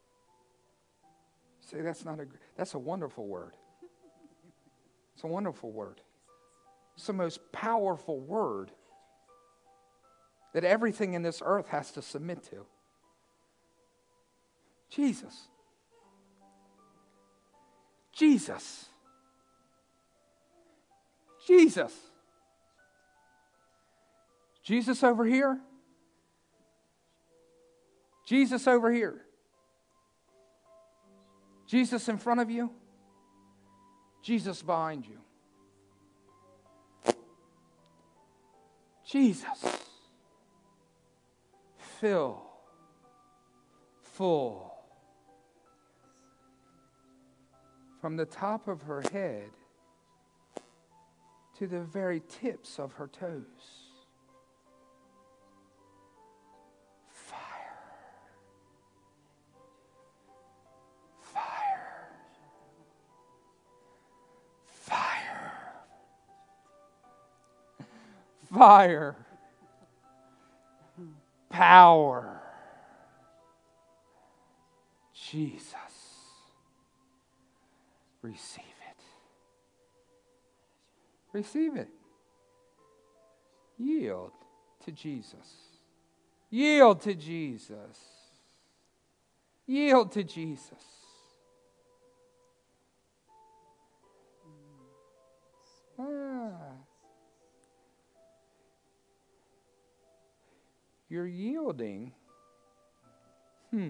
Say that's not a, that's a wonderful word. It's a wonderful word. It's the most powerful word that everything in this earth has to submit to. Jesus. Jesus. Jesus. Jesus over here. Jesus over here. Jesus in front of you. Jesus behind you. Jesus. Fill. Full. From the top of her head to the very tips of her toes. Fire. Fire. Fire. Fire. Power. Jesus. Receive it. Receive it. Yield to Jesus. Yield to Jesus. Yield to Jesus. Ah. You're yielding. Hmm.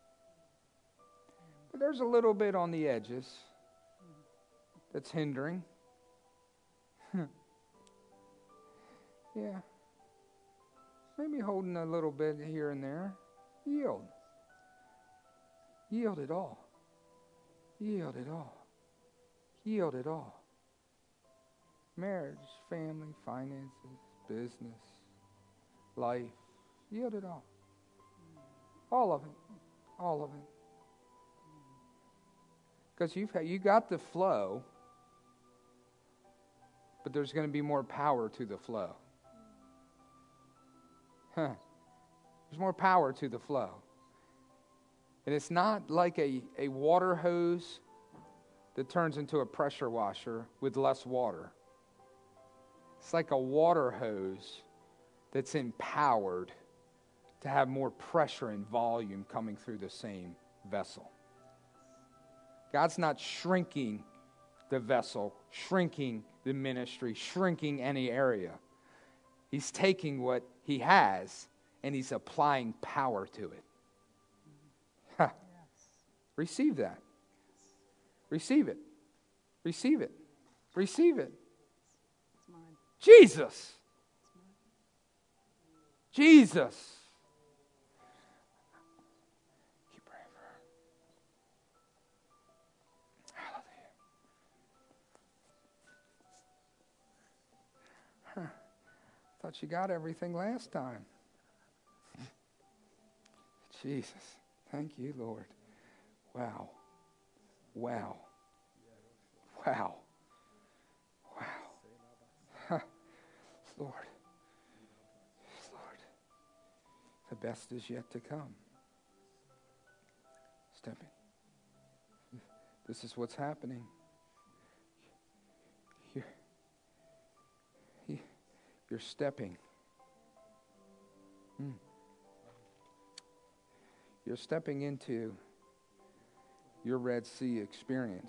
But there's a little bit on the edges that's hindering. Yeah. Maybe holding a little bit here and there. Yield. Yield it all. Yield it all. Yield it all. Marriage, family, finances, business, life. Yield it all. All of it. All of it. Because you've had, you got the flow, but there's going to be more power to the flow. Huh. There's more power to the flow. And it's not like a, a water hose that turns into a pressure washer with less water. It's like a water hose that's empowered to have more pressure and volume coming through the same vessel. God's not shrinking the vessel, shrinking the ministry, shrinking any area. He's taking what he has and he's applying power to it. Huh. Yes. Receive that. Receive it. Receive it. Receive it. It's mine. Jesus. It's mine. Jesus. Keep praying for her. Hallelujah. Huh. Thought you got everything last time. Jesus. Thank you, Lord. Wow. Wow. Wow. Wow. Huh. Lord. Lord. The best is yet to come. Step in. This is what's happening. You're, you're stepping. Hmm. You're stepping into your Red Sea experience.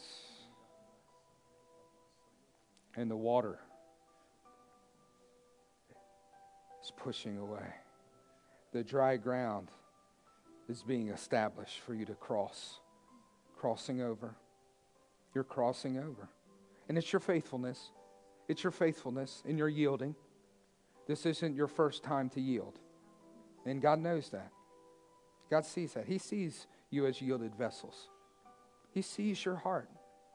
And the water is pushing away. The dry ground is being established for you to cross. Crossing over. You're crossing over. And it's your faithfulness. It's your faithfulness in your yielding. This isn't your first time to yield. And God knows that. God sees that. He sees you as yielded vessels. He sees your heart.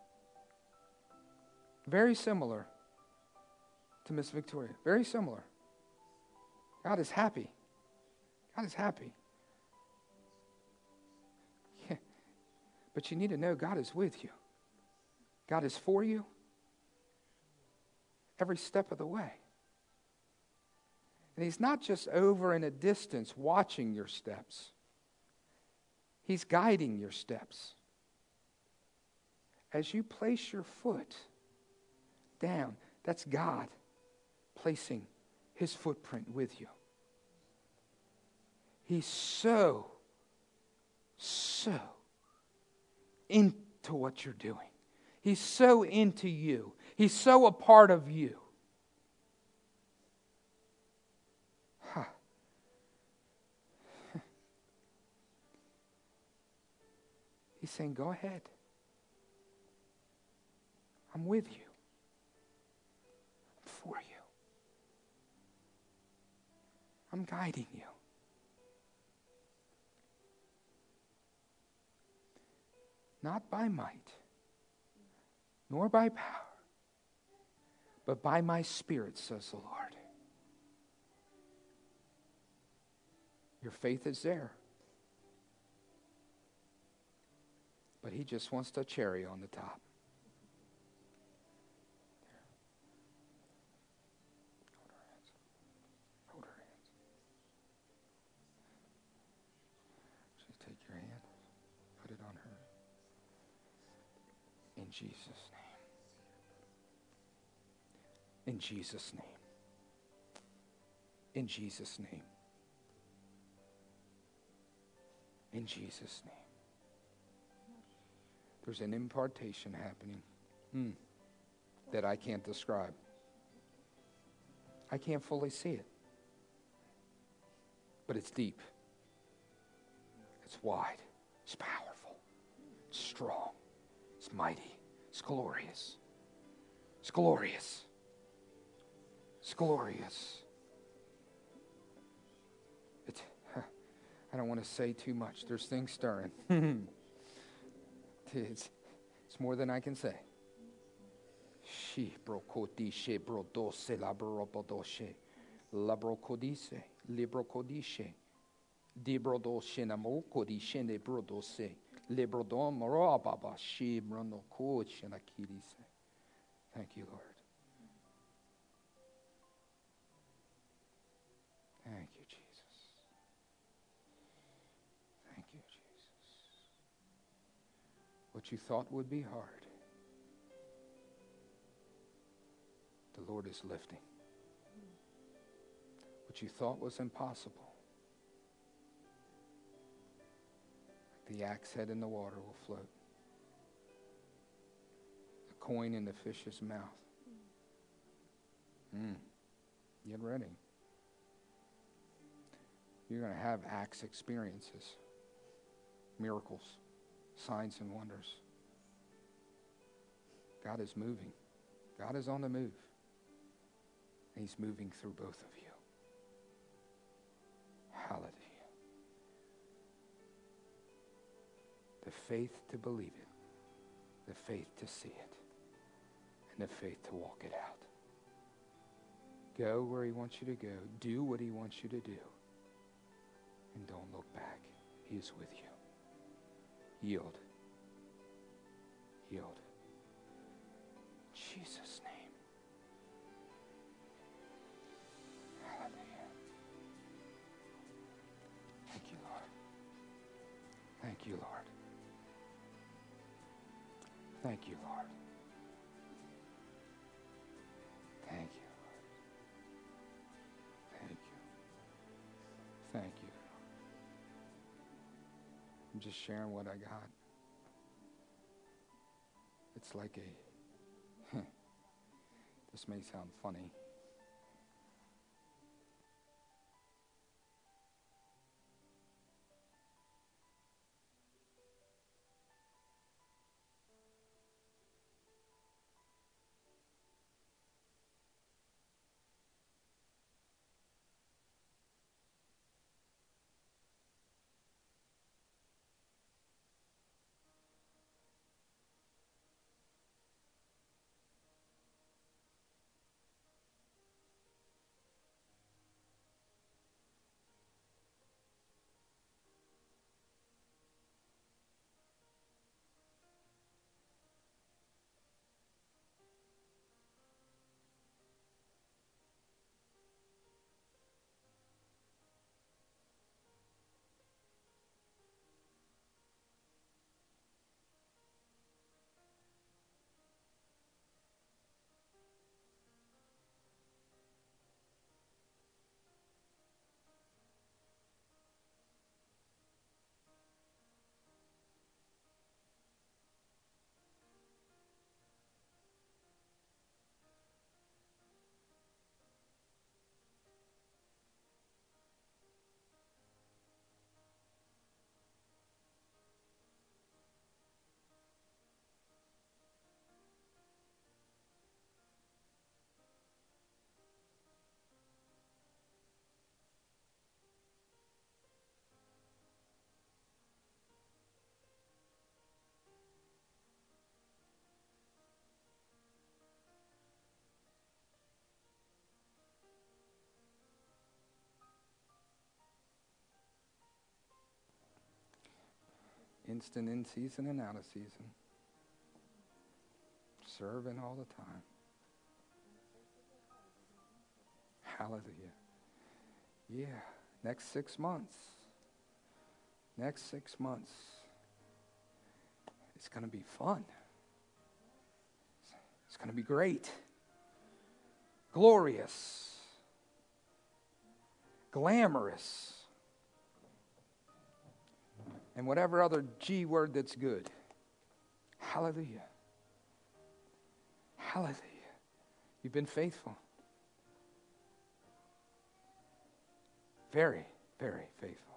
Very similar to Miss Victoria. Very similar. God is happy. God is happy. Yeah. But you need to know God is with you. God is for you every step of the way. And he's not just over in a distance watching your steps. He's guiding your steps. As you place your foot down, that's God placing his footprint with you. He's so, so into what you're doing. He's so into you. He's so a part of you. He's saying, go ahead. I'm with you. I'm for you. I'm guiding you. Not by might, nor by power, but by my Spirit, says the Lord. Your faith is there. But He just wants the cherry on the top. Hold her hands. Hold her hands. Just take your hand, put it on her. In Jesus' name. In Jesus' name. In Jesus' name. In Jesus' name. There's an impartation happening mm, that I can't describe. I can't fully see it. But it's deep. It's wide. It's powerful. It's strong. It's mighty. It's glorious. It's glorious. It's glorious. It's, huh, I don't want to say too much. There's things stirring. It's, it's more than I can say. She brokodishe brodose labrobodoshe labrokodice librokodiche dibrodoshe namokodishe ne brodose librodom morababa she bronokoche nakirise. Thank you, Lord. Thank you, Jesus. Thank you, Jesus. What you thought would be hard, the Lord is lifting. What you thought was impossible, like the axe head in the water will float. The coin in the fish's mouth. Mm. Get ready. You're going to have axe experiences, miracles, signs and wonders. God is moving. God is on the move. And He's moving through both of you. Hallelujah. The faith to believe it, the faith to see it, and the faith to walk it out. Go where He wants you to go. Do what He wants you to do. And don't look back. He is with you. Yield. Yield. In Jesus' name. Hallelujah. Thank you, Lord. Thank you, Lord. Thank you, Lord. Thank you, Lord. Thank you. Thank you. I'm just sharing what I got. It's like a, this may sound funny. Instant in season and out of season. Serving all the time. Hallelujah. Yeah. Next six months. Next six months. It's going to be fun. It's going to be great. Glorious. Glamorous. And whatever other G word that's good. Hallelujah. Hallelujah. You've been faithful. Very, very faithful.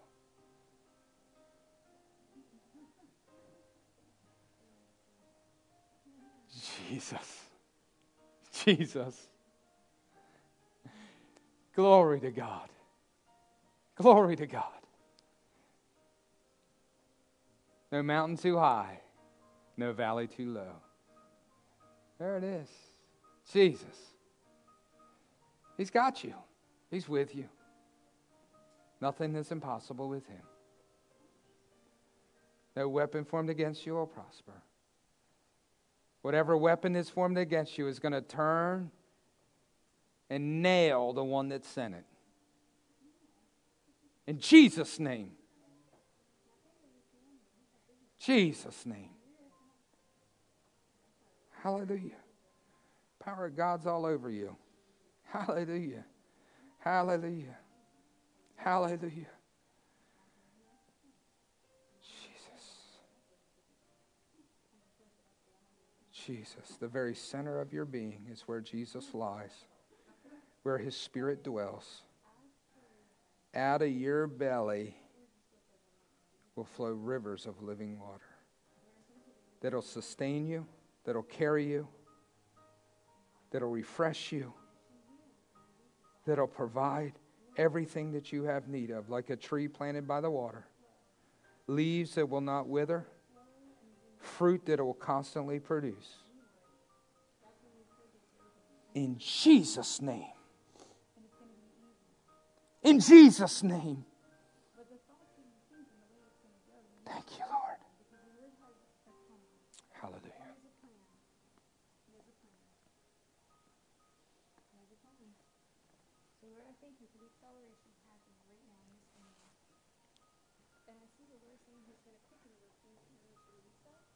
Jesus. Jesus. Glory to God. Glory to God. No mountain too high, no valley too low. There it is. Jesus. He's got you. He's with you. Nothing is impossible with him. No weapon formed against you will prosper. Whatever weapon is formed against you is going to turn and nail the one that sent it. In Jesus' name. Jesus' name. Hallelujah. Power of God's all over you. Hallelujah. Hallelujah. Hallelujah. Jesus. Jesus. The very center of your being is where Jesus lies, where his Spirit dwells. Out of your belly will flow rivers of living water that'll sustain you, that'll carry you, that'll refresh you, that'll provide everything that you have need of, like a tree planted by the water. Leaves that will not wither, fruit that it will constantly produce. In Jesus' name. In Jesus' name. Thank you, Lord. Hallelujah. So Lord, I thank you for the acceleration happening right now in this moment. And I see the Lord saying he's going to quicken the work. Do you need to release that?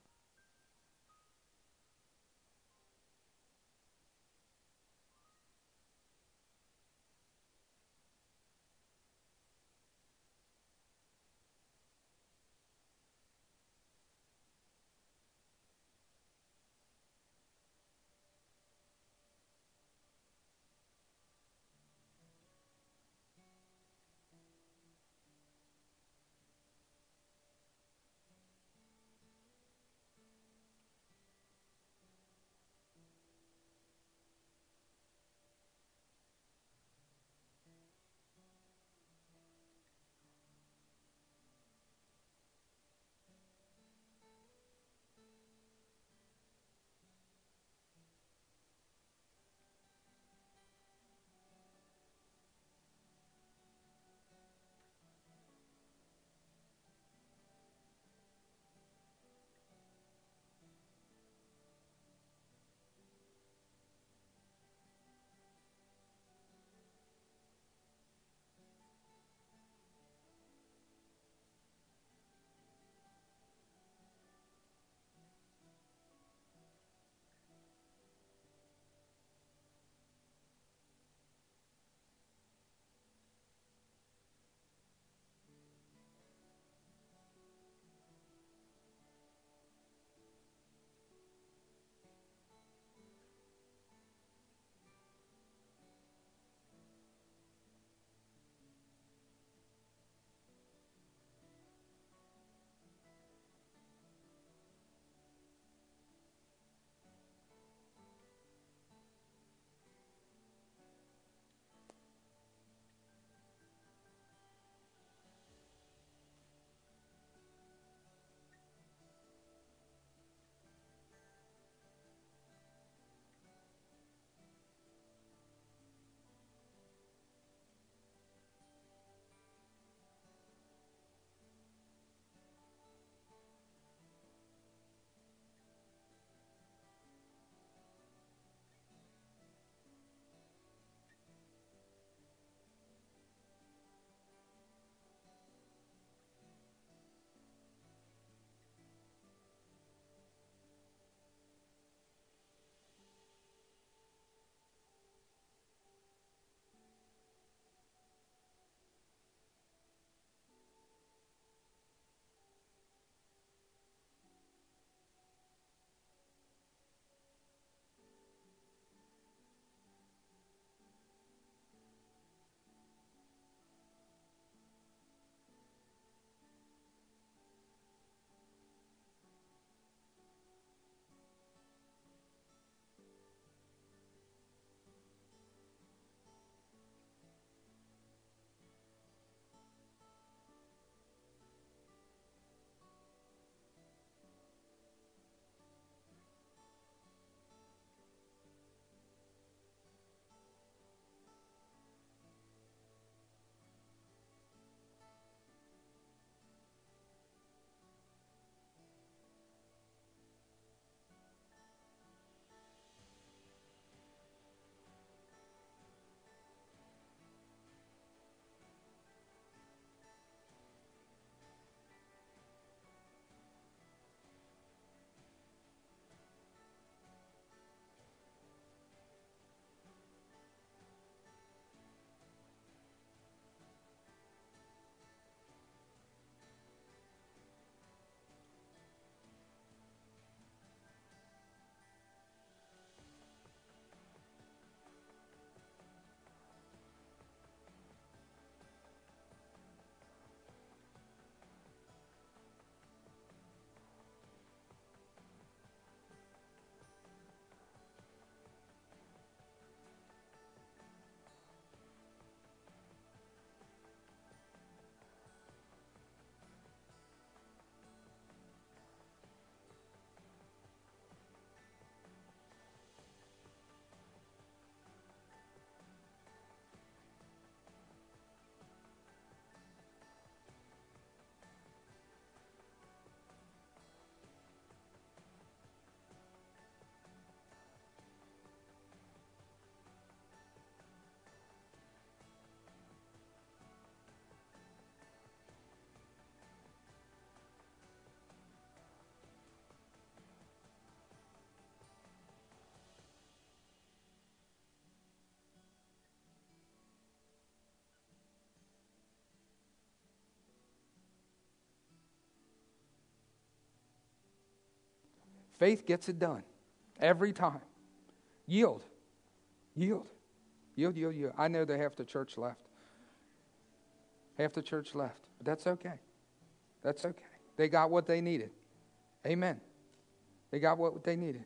Faith gets it done. Every time. Yield. Yield. Yield, yield, yield. I know that half the church left. Half the church left. But that's okay. That's okay. They got what they needed. Amen. They got what they needed.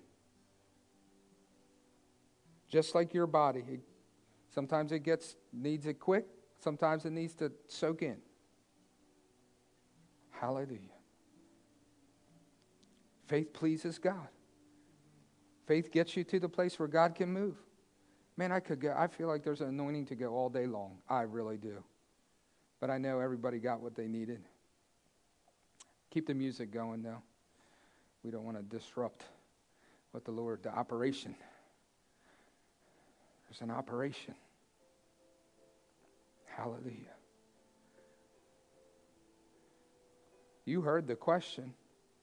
Just like your body. It, sometimes it gets needs it quick. Sometimes it needs to soak in. Hallelujah. Faith pleases God. Faith gets you to the place where God can move. Man, I could go. I feel like there's an anointing to go all day long. I really do. But I know everybody got what they needed. Keep the music going, though. We don't want to disrupt what the Lord, the operation. There's an operation. Hallelujah. You heard the question.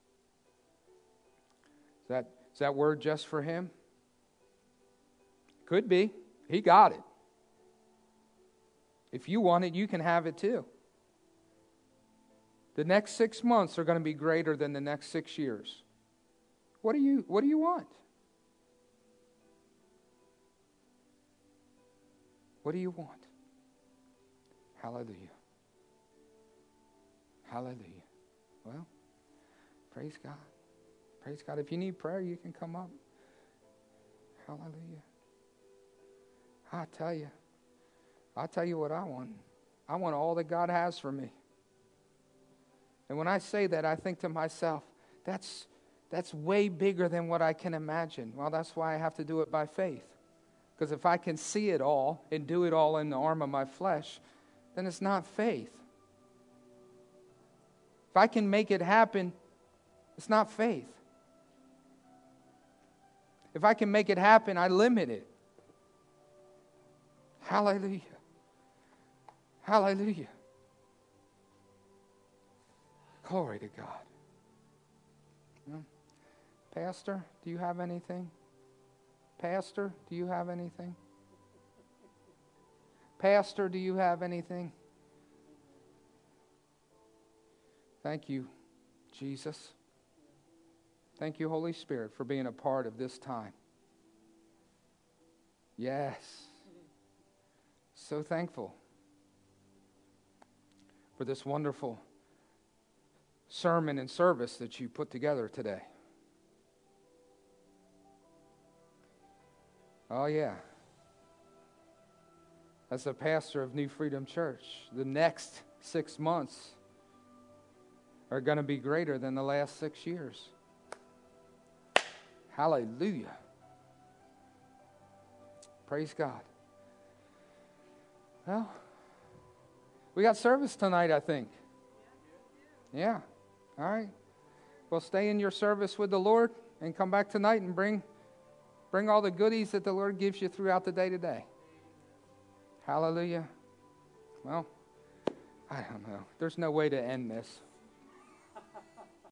Is that, is that word just for him? Could be. He got it. If you want it, you can have it too. The next six months are going to be greater than the next six years. What do you, what do you want? What do you want? Hallelujah. Hallelujah. Well, praise God. Praise God. If you need prayer, you can come up. Hallelujah. I tell you, I'll tell you what I want. I want all that God has for me. And when I say that, I think to myself, that's that's way bigger than what I can imagine. Well, that's why I have to do it by faith. Because if I can see it all and do it all in the arm of my flesh, then it's not faith. If I can make it happen, it's not faith. If I can make it happen, I limit it. Hallelujah. Hallelujah. Glory to God. Pastor, do you have anything? Pastor, do you have anything? Pastor, do you have anything? Thank you, Jesus. Thank you, Holy Spirit, for being a part of this time. Yes. So thankful for this wonderful sermon and service that you put together today. Oh, yeah. As the pastor of New Freedom Church, the next six months are going to be greater than the last six years. Hallelujah. Praise God. Well, we got service tonight, I think. Yeah. All right. Well, stay in your service with the Lord and come back tonight and bring bring all the goodies that the Lord gives you throughout the day today. Hallelujah. Well, I don't know. There's no way to end this.